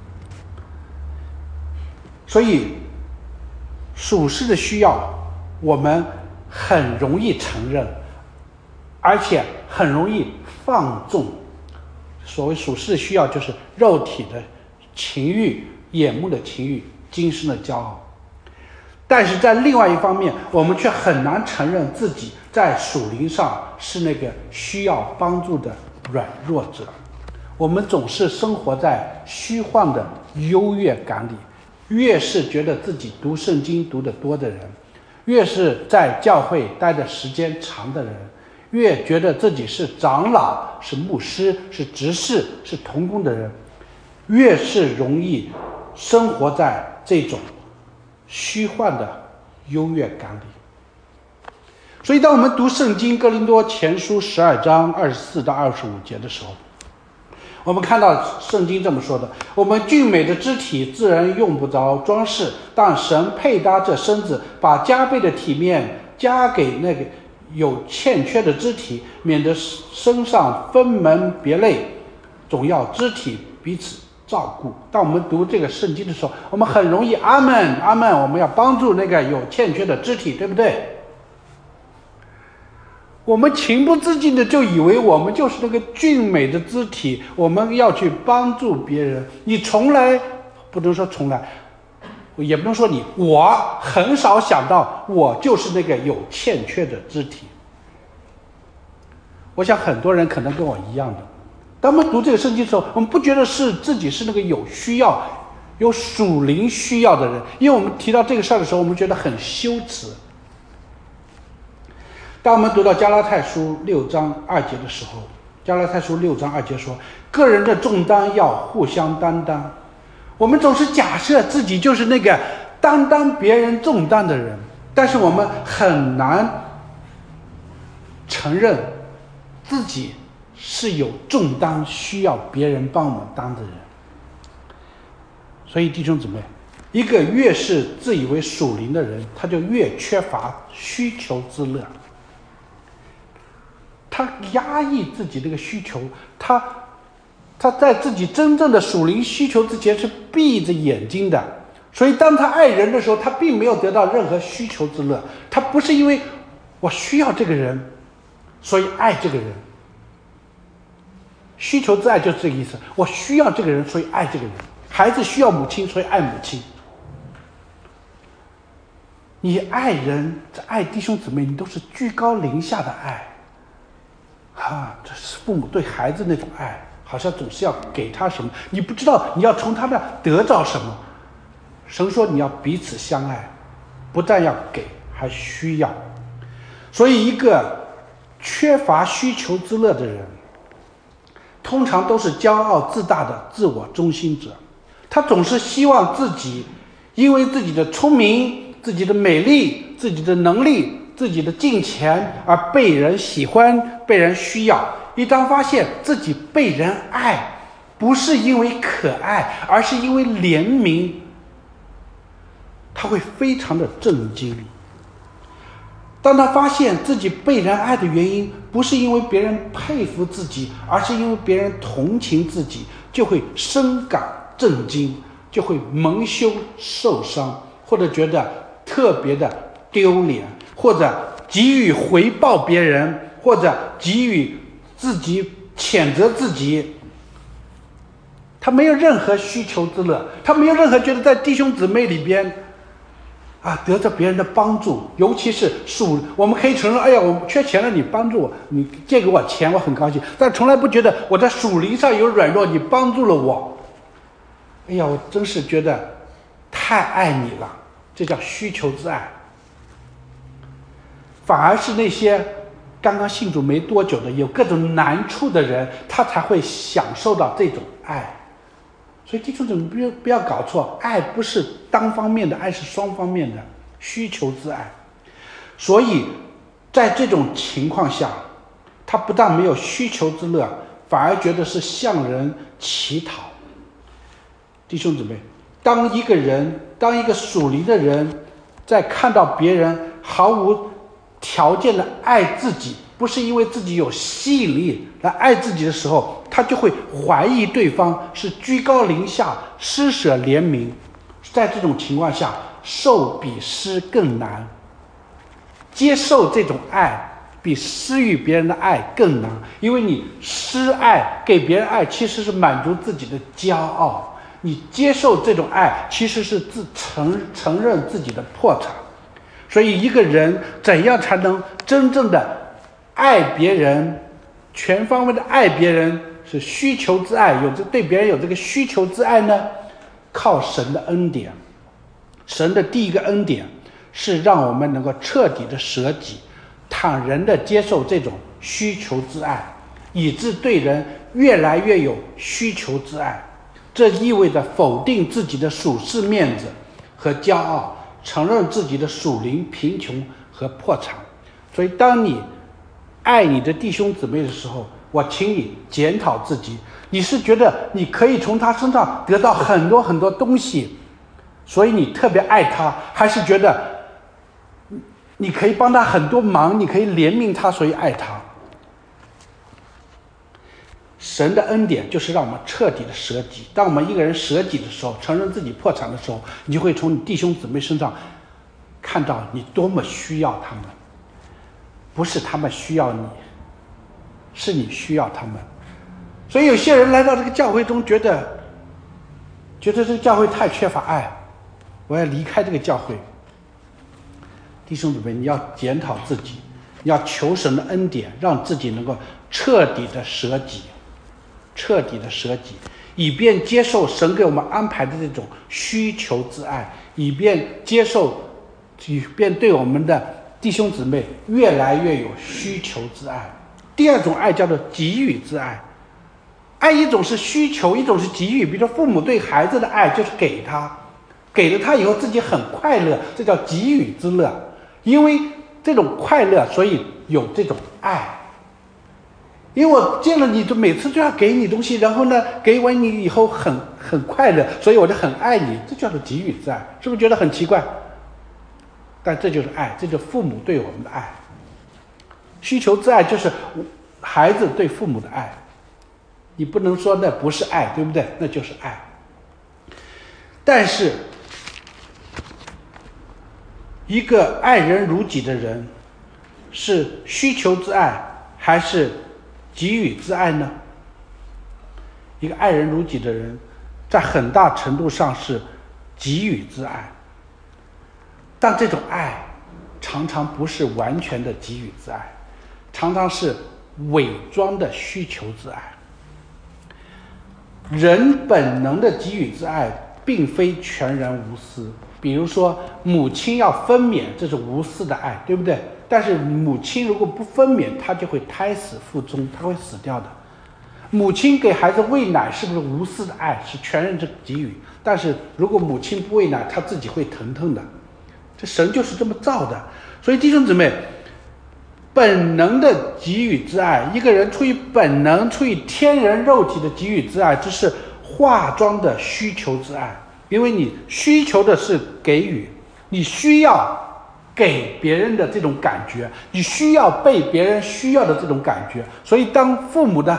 所以属世的需要我们很容易承认，而且很容易放纵。所谓属世的需要，就是肉体的情欲、眼目的情欲、今生的骄傲。但是在另外一方面，我们却很难承认自己在属灵上是那个需要帮助的软弱者。我们总是生活在虚幻的优越感里，越是觉得自己读圣经读得多的人，越是在教会待的时间长的人，越觉得自己是长老、是牧师、是执事、是同工的人，越是容易生活在这种虚幻的优越感里。所以当我们读圣经哥林多前书十二章二十四到二十五节的时候，我们看到圣经这么说的：我们俊美的肢体自然用不着装饰，但神配搭这身子，把加倍的体面加给那个有欠缺的肢体，免得身上分门别类，总要肢体彼此照顾。当我们读这个圣经的时候，我们很容易阿们阿们，我们要帮助那个有欠缺的肢体，对不对？我们情不自禁的就以为我们就是那个俊美的肢体，我们要去帮助别人。你从来不能说从来，也不能说你，我很少想到我就是那个有欠缺的肢体。我想很多人可能跟我一样的，当我们读这个圣经的时候，我们不觉得是自己是那个有需要、有属灵需要的人，因为我们提到这个事儿的时候，我们觉得很羞耻。当我们读到加拉太书六章二节的时候，加拉太书六章二节说，个人的重担要互相担当。我们总是假设自己就是那个担当别人重担的人，但是我们很难承认自己是有重担需要别人帮我们担的人。所以弟兄姊妹，一个越是自以为属灵的人，他就越缺乏需求之乐。他压抑自己这个需求，他他在自己真正的属灵需求之前是闭着眼睛的。所以当他爱人的时候，他并没有得到任何需求之乐。他不是因为我需要这个人所以爱这个人，需求之爱就是这个意思，我需要这个人所以爱这个人。孩子需要母亲所以爱母亲。你爱人爱弟兄姊妹，你都是居高临下的爱啊，这是父母对孩子那种爱，好像总是要给他什么，你不知道你要从他那得到什么。神说你要彼此相爱，不但要给，还需要。所以一个缺乏需求之乐的人，通常都是骄傲自大的自我中心者。他总是希望自己因为自己的聪明、自己的美丽、自己的能力、自己的金钱而被人喜欢、被人需要。一当发现自己被人爱，不是因为可爱，而是因为怜悯，他会非常的震惊。当他发现自己被人爱的原因不是因为别人佩服自己，而是因为别人同情自己，就会深感震惊，就会蒙羞受伤，或者觉得特别的丢脸，或者急于回报别人，或者急于自己谴责自己。他没有任何需求之乐，他没有任何觉得在弟兄姊妹里边啊得着别人的帮助，尤其是属我们可以承认，哎呀，我缺钱了，你帮助我，你借给我钱，我很高兴，但从来不觉得我在属灵上有软弱，你帮助了我，哎呀，我真是觉得太爱你了，这叫需求之爱。反而是那些刚刚信主没多久的，有各种难处的人，他才会享受到这种爱。所以弟兄姊妹不要不要搞错，爱不是单方面的，爱是双方面的，需求之爱。所以在这种情况下，他不但没有需求之乐，反而觉得是向人乞讨。弟兄姊妹，当一个人，当一个属灵的人，在看到别人毫无条件的爱自己，不是因为自己有吸引力来爱自己的时候，他就会怀疑对方是居高临下，施舍怜悯。在这种情况下，受比施更难，接受这种爱比施予别人的爱更难。因为你施爱给别人爱，其实是满足自己的骄傲，你接受这种爱其实是自承承认自己的破产。所以一个人怎样才能真正的爱别人，全方位的爱别人，是需求之爱，有这对别人有这个需求之爱呢？靠神的恩典。神的第一个恩典是让我们能够彻底的舍己，坦然的接受这种需求之爱，以致对人越来越有需求之爱。这意味着否定自己的属世面子和骄傲，承认自己的属灵贫穷和破产。所以当你爱你的弟兄姊妹的时候，我请你检讨自己，你是觉得你可以从他身上得到很多很多东西，所以你特别爱他，还是觉得你可以帮他很多忙，你可以怜悯他，所以爱他？神的恩典就是让我们彻底的舍己。当我们一个人舍己的时候，承认自己破产的时候，你就会从你弟兄姊妹身上看到你多么需要他们，不是他们需要你，是你需要他们。所以有些人来到这个教会中，觉得觉得这个教会太缺乏爱，我要离开这个教会。弟兄姊妹，你要检讨自己，你要求神的恩典，让自己能够彻底的舍己，彻底的舍己，以便接受神给我们安排的这种需求之爱，以便接受，以便对我们的弟兄姊妹越来越有需求之爱。第二种爱叫做给予之爱。爱一种是需求，一种是给予。比如说父母对孩子的爱就是给他，给了他以后自己很快乐，这叫给予之乐。因为这种快乐，所以有这种爱。因为我见了你，就每次就要给你东西，然后呢，给完你以后很很快乐，所以我就很爱你，这叫做给予之爱。是不是觉得很奇怪？但这就是爱，这就是父母对我们的爱。需求之爱就是孩子对父母的爱，你不能说那不是爱，对不对？那就是爱。但是一个爱人如己的人，是需求之爱还是给予之爱呢？一个爱人如己的人，在很大程度上是给予之爱，但这种爱常常不是完全的给予之爱，常常是伪装的需求之爱。人本能的给予之爱并非全然无私，比如说母亲要分娩，这是无私的爱，对不对？但是母亲如果不分娩，她就会胎死腹中，她会死掉的。母亲给孩子喂奶是不是无私的爱？是全然的给予。但是如果母亲不喂奶，她自己会疼痛的。这神就是这么造的。所以弟兄姊妹，本能的给予之爱，一个人出于本能，出于天然肉体的给予之爱，这是化妆的需求之爱。因为你需求的是给予，你需要给别人的这种感觉，你需要被别人需要的这种感觉。所以当父母的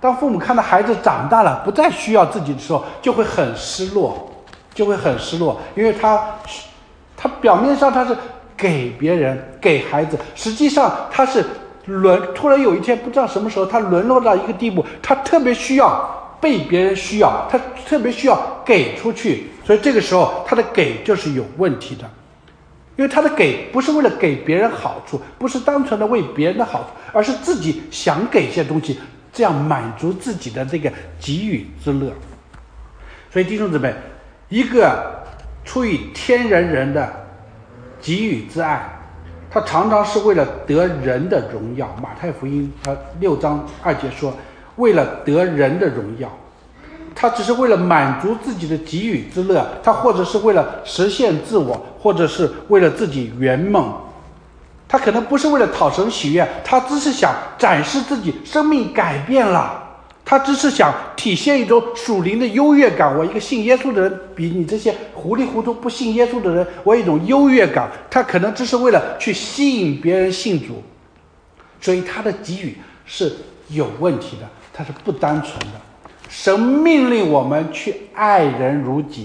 当父母看到孩子长大了，不再需要自己的时候，就会很失落，就会很失落，因为他，他表面上他是给别人，给孩子，实际上他是沦，突然有一天不知道什么时候，他沦落到一个地步，他特别需要被别人需要，他特别需要给出去，所以这个时候他的给就是有问题的。因为他的给不是为了给别人好处，不是单纯的为别人的好处，而是自己想给一些东西，这样满足自己的这个给予之乐。所以弟兄姊妹，一个出于天然人的给予之爱，他常常是为了得人的荣耀。马太福音他六章二节说，为了得人的荣耀，他只是为了满足自己的给予之乐，他或者是为了实现自我，或者是为了自己圆梦，他可能不是为了讨神喜悦，他只是想展示自己生命改变了，他只是想体现一种属灵的优越感。我一个信耶稣的人比你这些糊里糊涂不信耶稣的人，我有一种优越感，他可能只是为了去吸引别人信主，所以他的给予是有问题的，他是不单纯的。神命令我们去爱人如己，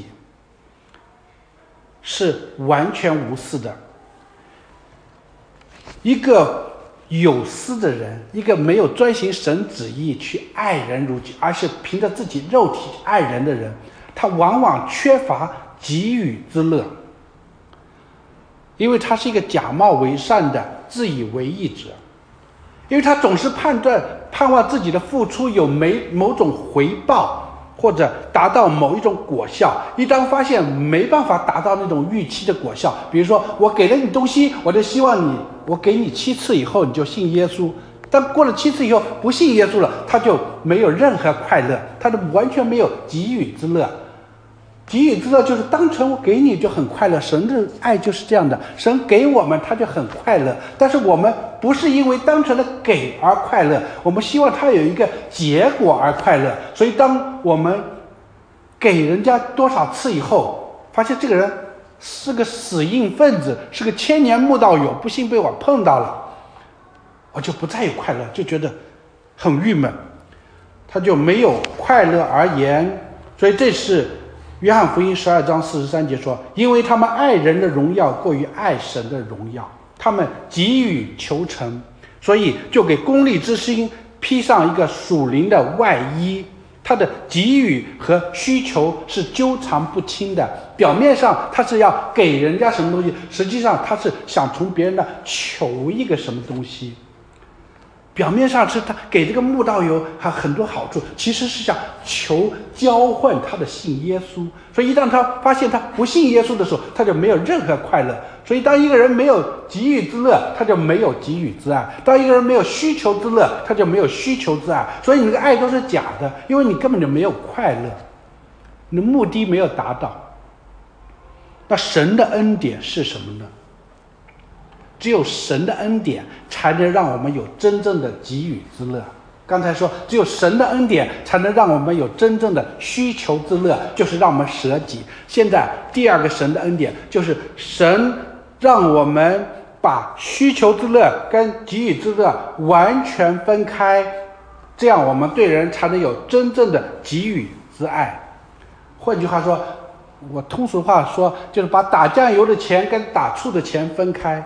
是完全无私的。一个有私的人，一个没有遵行神旨意去爱人如己，而是凭着自己肉体爱人的人，他往往缺乏给予之乐，因为他是一个假冒为善的自以为义者，因为他总是判断盼望自己的付出有没某种回报，或者达到某一种果效，一当发现没办法达到那种预期的果效，比如说我给了你东西，我就希望你，我给你七次以后你就信耶稣，但过了七次以后不信耶稣了，他就没有任何快乐，他就完全没有给予之乐。给予之乐就是单纯我给你就很快乐，神的爱就是这样的，神给我们他就很快乐，但是我们不是因为单纯的给而快乐，我们希望他有一个结果而快乐。所以当我们给人家多少次以后，发现这个人是个死硬分子，是个千年慕道友，不幸被我碰到了，我就不再有快乐，就觉得很郁闷，他就没有快乐而言。所以这是约翰福音十二章四十三节说，因为他们爱人的荣耀过于爱神的荣耀，他们急于求成，所以就给功利之心披上一个属灵的外衣。他的给予和需求是纠缠不清的，表面上他是要给人家什么东西，实际上他是想从别人那求一个什么东西。表面上是他给这个慕道友还很多好处，其实是想求交换他的信耶稣。所以一旦他发现他不信耶稣的时候，他就没有任何快乐。所以当一个人没有给予之乐，他就没有给予之爱；当一个人没有需求之乐，他就没有需求之爱。所以你的爱都是假的，因为你根本就没有快乐，你的目的没有达到。那神的恩典是什么呢？只有神的恩典才能让我们有真正的给予之乐。刚才说只有神的恩典才能让我们有真正的需求之乐，就是让我们舍己。现在第二个神的恩典就是神让我们把需求之乐跟给予之乐完全分开，这样我们对人才能有真正的给予之爱。换句话说，我通俗话说就是把打酱油的钱跟打醋的钱分开。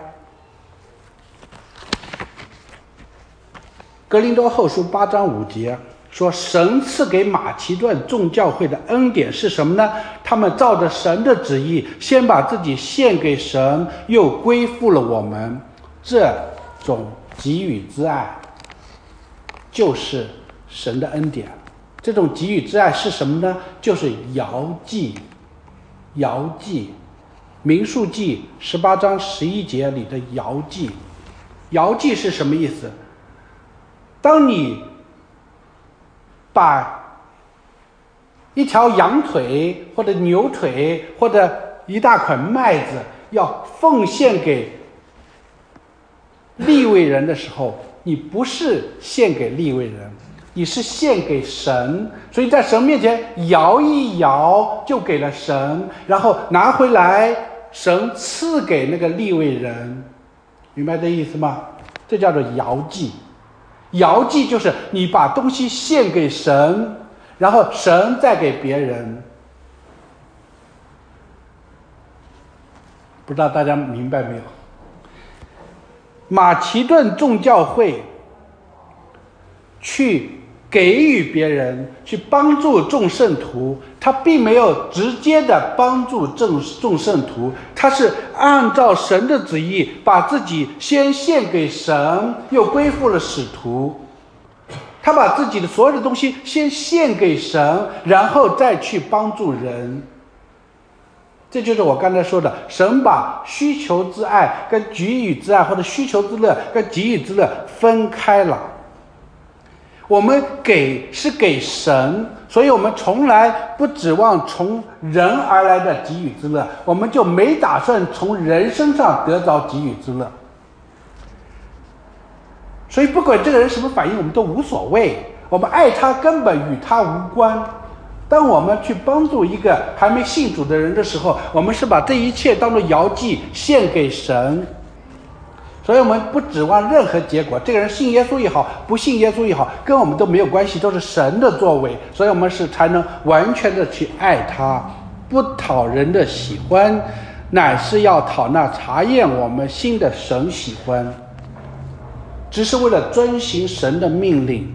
哥林多后书八章五节说，神赐给马其顿众教会的恩典是什么呢？他们照着神的旨意，先把自己献给神，又归附了我们。这种给予之爱就是神的恩典。这种给予之爱是什么呢？就是摇祭。摇祭，民数记十八章十一节里的摇祭。摇祭是什么意思？当你把一条羊腿或者牛腿或者一大捆麦子要奉献给利未人的时候，你不是献给利未人，你是献给神。所以在神面前摇一摇就给了神，然后拿回来神赐给那个利未人。明白这意思吗？这叫做摇祭。 摇祭就是你把东西献给神，然后神再给别人。不知道大家明白没有？马其顿众教会去给予别人，去帮助众圣徒，他并没有直接的帮助众众圣徒，他是按照神的旨意，把自己先献给神，又归附了使徒。他把自己的所有的东西先献给神，然后再去帮助人。这就是我刚才说的，神把需求之爱跟给予之爱，或者需求之乐跟给予之乐分开了。我们给是给神，所以我们从来不指望从人而来的给予之乐，我们就没打算从人身上得着给予之乐。所以不管这个人什么反应，我们都无所谓，我们爱他根本与他无关。当我们去帮助一个还没信主的人的时候，我们是把这一切当作摇祭献给神，所以我们不指望任何结果。这个人信耶稣也好，不信耶稣也好，跟我们都没有关系，都是神的作为，所以我们是才能完全的去爱他，不讨人的喜欢，乃是要讨那察验我们心的神喜欢，只是为了遵行神的命令。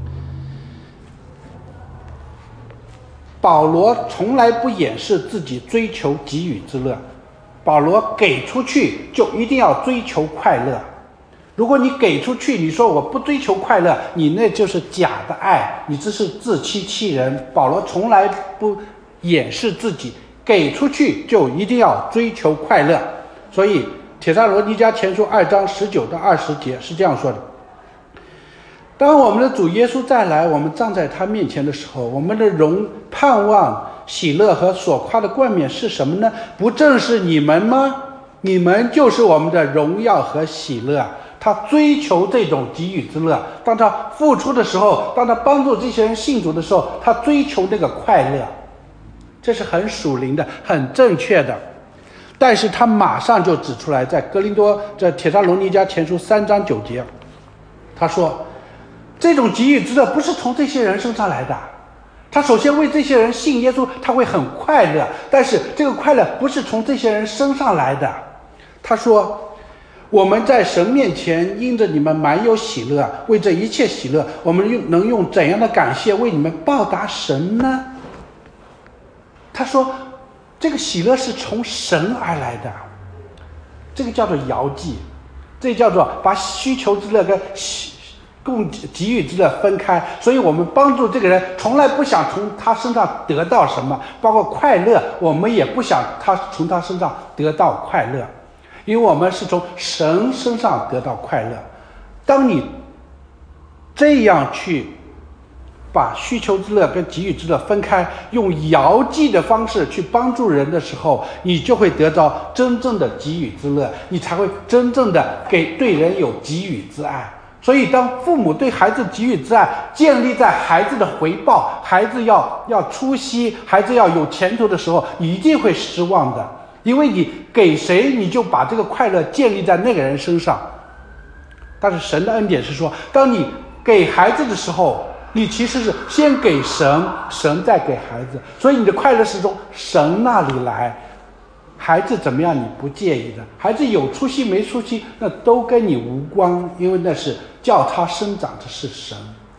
保罗从来不掩饰自己追求给予之乐，保罗给出去就一定要追求快乐。如果你给出去，你说我不追求快乐，你那就是假的爱，你这是自欺欺人。保罗从来不掩饰自己，给出去就一定要追求快乐。所以帖撒罗尼迦前书二章十九到二十节是这样说的：当我们的主耶稣再来，我们站在他面前的时候，我们的荣盼望喜乐和所夸的冠冕是什么呢？不正是你们吗？你们就是我们的荣耀和喜乐。他追求这种给予之乐，当他付出的时候，当他帮助这些人信主的时候，他追求那个快乐，这是很属灵的，很正确的。但是他马上就指出来，在哥林多在帖撒罗尼迦前书三章九节，他说这种给予之乐不是从这些人身上来的，他首先为这些人信耶稣，他会很快乐，但是这个快乐不是从这些人身上来的。他说我们在神面前因着你们满有喜乐，为这一切喜乐，我们用能用怎样的感谢为你们报答神呢？他说这个喜乐是从神而来的，这个叫做摇祭，这叫做把需求之乐跟供给予之乐分开。所以我们帮助这个人从来不想从他身上得到什么，包括快乐，我们也不想他从他身上得到快乐，因为我们是从神身上得到快乐。当你这样去把需求之乐跟给予之乐分开，用摇祭的方式去帮助人的时候，你就会得到真正的给予之乐，你才会真正的给对人有给予之爱。所以当父母对孩子给予之爱建立在孩子的回报，孩子要要出息，孩子要有前途的时候，你一定会失望的，因为你给谁你就把这个快乐建立在那个人身上。但是神的恩典是说，当你给孩子的时候，你其实是先给神，神再给孩子，所以你的快乐是从神那里来。孩子怎么样你不介意的，孩子有出息没出息那都跟你无关，因为那是叫他生长的是神。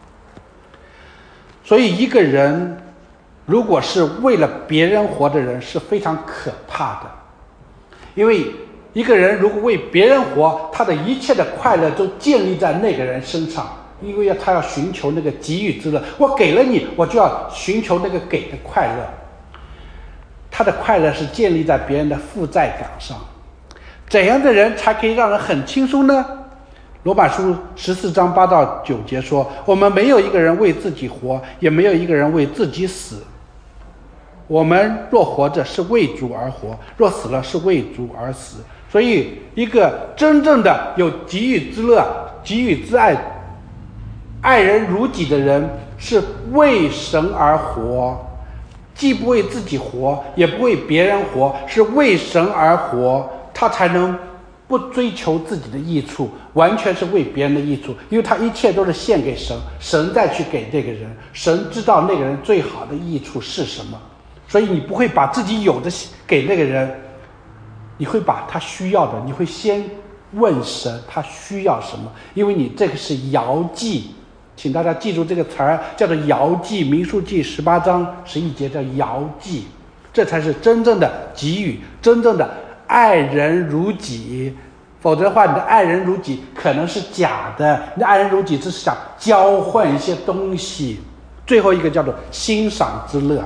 所以一个人如果是为了别人活的人是非常可怕的，因为一个人如果为别人活，他的一切的快乐都建立在那个人身上，因为他要寻求那个给予之乐，我给了你，我就要寻求那个给的快乐。他的快乐是建立在别人的负债感上。怎样的人才可以让人很轻松呢？罗马书十四章八到九节说，我们没有一个人为自己活，也没有一个人为自己死。我们若活着是为主而活，若死了是为主而死。所以一个真正的有给予之乐、给予之爱、爱人如己的人，是为神而活，既不为自己活，也不为别人活，是为神而活，他才能不追求自己的益处，完全是为别人的益处，因为他一切都是献给神，神再去给这个人，神知道那个人最好的益处是什么，所以你不会把自己有的给那个人，你会把他需要的，你会先问神他需要什么，因为你这个是摇祭，请大家记住这个词儿，叫做摇祭，民数记十八章十一节叫摇祭，这才是真正的给予，真正的爱人如己，否则的话，你的爱人如己可能是假的，你的爱人如己只是想交换一些东西。最后一个叫做欣赏之乐。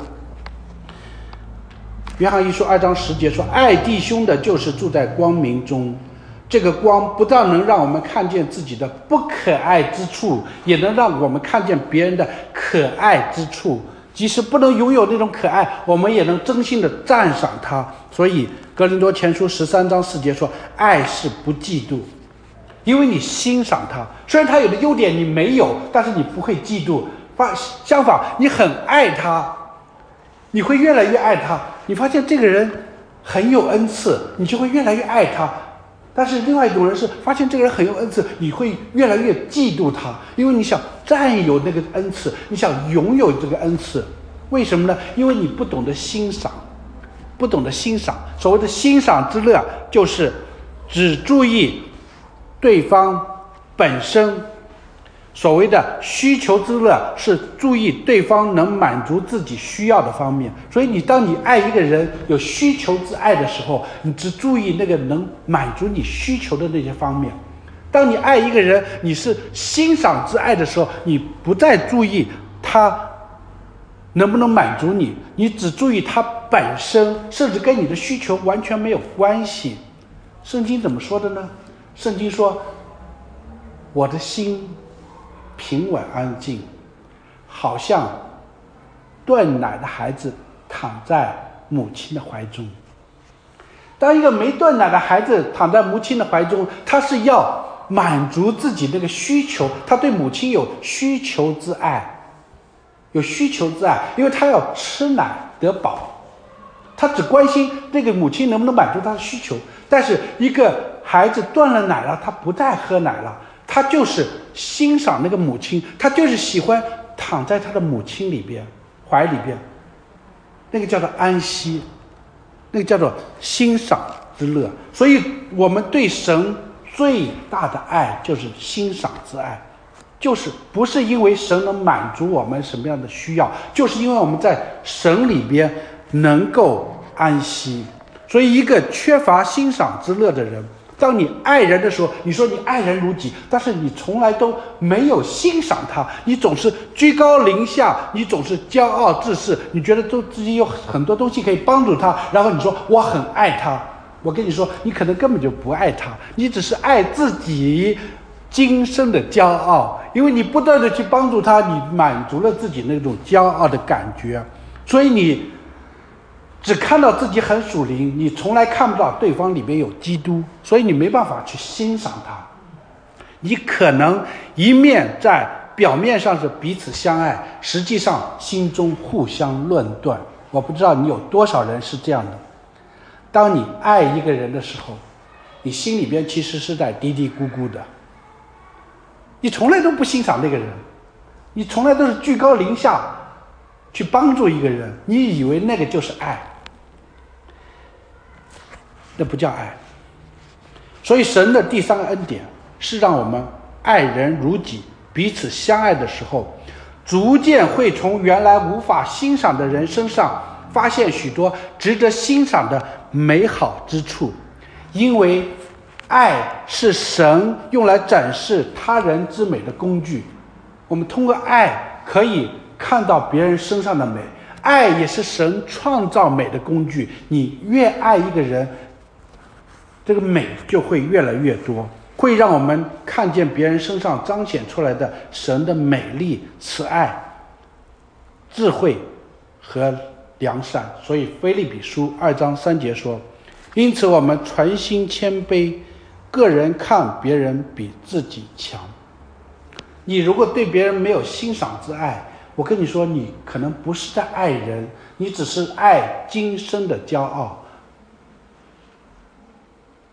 约翰一书二章十节说，爱弟兄的就是住在光明中，这个光不但能让我们看见自己的不可爱之处，也能让我们看见别人的可爱之处，即使不能拥有那种可爱，我们也能真心的赞赏他。所以哥林多前书十三章四节说，爱是不嫉妒，因为你欣赏他，虽然他有的优点你没有，但是你不会嫉妒，相反你很爱他，你会越来越爱他。你发现这个人很有恩赐，你就会越来越爱他。但是另外一种人是发现这个人很有恩赐，你会越来越嫉妒他，因为你想占有那个恩赐，你想拥有这个恩赐。为什么呢？因为你不懂得欣赏，不懂得欣赏。所谓的欣赏之乐，就是只注意对方本身。所谓的需求之乐是注意对方能满足自己需要的方面。所以你当你爱一个人有需求之爱的时候，你只注意那个能满足你需求的那些方面。当你爱一个人你是欣赏之爱的时候，你不再注意他能不能满足你，你只注意他本身，甚至跟你的需求完全没有关系。圣经怎么说的呢？圣经说，我的心平稳安静，好像断奶的孩子躺在母亲的怀中。当一个没断奶的孩子躺在母亲的怀中，他是要满足自己那个需求，他对母亲有需求之爱，有需求之爱，因为他要吃奶得饱，他只关心这个母亲能不能满足他的需求。但是一个孩子断了奶了，他不再喝奶了，他就是欣赏那个母亲，他就是喜欢躺在他的母亲里边怀里边，那个叫做安息，那个叫做欣赏之乐。所以我们对神最大的爱就是欣赏之爱，就是不是因为神能满足我们什么样的需要，就是因为我们在神里边能够安息。所以一个缺乏欣赏之乐的人，当你爱人的时候，你说你爱人如己，但是你从来都没有欣赏他，你总是居高临下，你总是骄傲自恃，你觉得都自己有很多东西可以帮助他，然后你说我很爱他。我跟你说，你可能根本就不爱他，你只是爱自己今生的骄傲，因为你不断的去帮助他，你满足了自己那种骄傲的感觉，所以你只看到自己很属灵，你从来看不到对方里面有基督，所以你没办法去欣赏他。你可能一面在表面上是彼此相爱，实际上心中互相论断。我不知道你有多少人是这样的。当你爱一个人的时候，你心里边其实是在嘀嘀咕咕的，你从来都不欣赏那个人，你从来都是居高临下去帮助一个人，你以为那个就是爱，那不叫爱。所以神的第三个恩典是让我们爱人如己，彼此相爱的时候，逐渐会从原来无法欣赏的人身上发现许多值得欣赏的美好之处。因为爱是神用来展示他人之美的工具，我们通过爱可以看到别人身上的美，爱也是神创造美的工具。你越爱一个人，这个美就会越来越多，会让我们看见别人身上彰显出来的神的美丽、慈爱、智慧和良善。所以腓立比书二章三节说，因此我们存心谦卑，个人看别人比自己强。你如果对别人没有欣赏之爱，我跟你说，你可能不是在爱人，你只是爱今生的骄傲。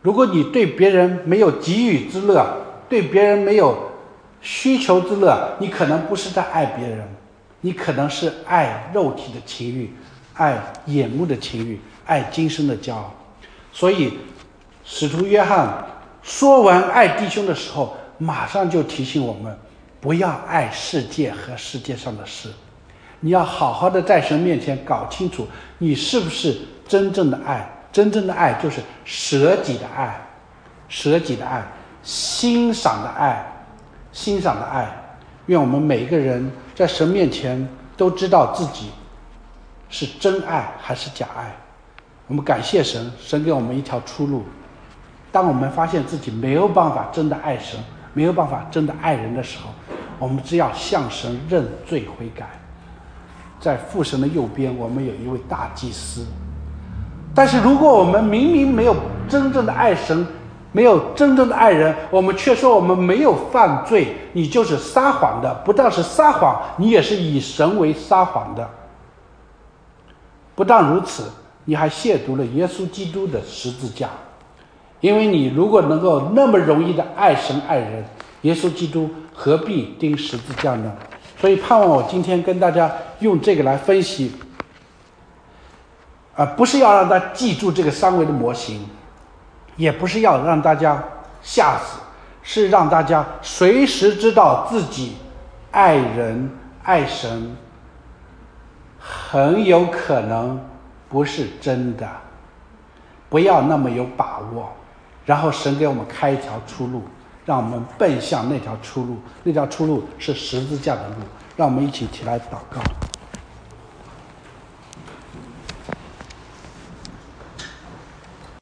如果你对别人没有给予之乐，对别人没有需求之乐，你可能不是在爱别人，你可能是爱肉体的情欲，爱眼目的情欲，爱今生的骄傲。所以使徒约翰说完爱弟兄的时候，马上就提醒我们不要爱世界和世界上的事，你要好好的在神面前搞清楚你是不是真正的爱。真正的爱就是舍己的爱，舍己的爱，欣赏的爱，欣赏的爱。愿我们每一个人在神面前都知道自己是真爱还是假爱。我们感谢神，神给我们一条出路。当我们发现自己没有办法真的爱神，没有办法真的爱人的时候，我们只要向神认罪悔改。在父神的右边，我们有一位大祭司。但是如果我们明明没有真正的爱神，没有真正的爱人，我们却说我们没有犯罪，你就是撒谎的。不但是撒谎，你也是以神为撒谎的。不但如此，你还亵渎了耶稣基督的十字架。因为你如果能够那么容易的爱神爱人，耶稣基督何必钉十字架呢？所以盼望我今天跟大家用这个来分析，啊、呃，不是要让大家记住这个三维的模型，也不是要让大家吓死，是让大家随时知道自己爱人爱神很有可能不是真的，不要那么有把握。然后神给我们开一条出路，让我们奔向那条出路，那条出路是十字架的路。让我们一起起来祷告。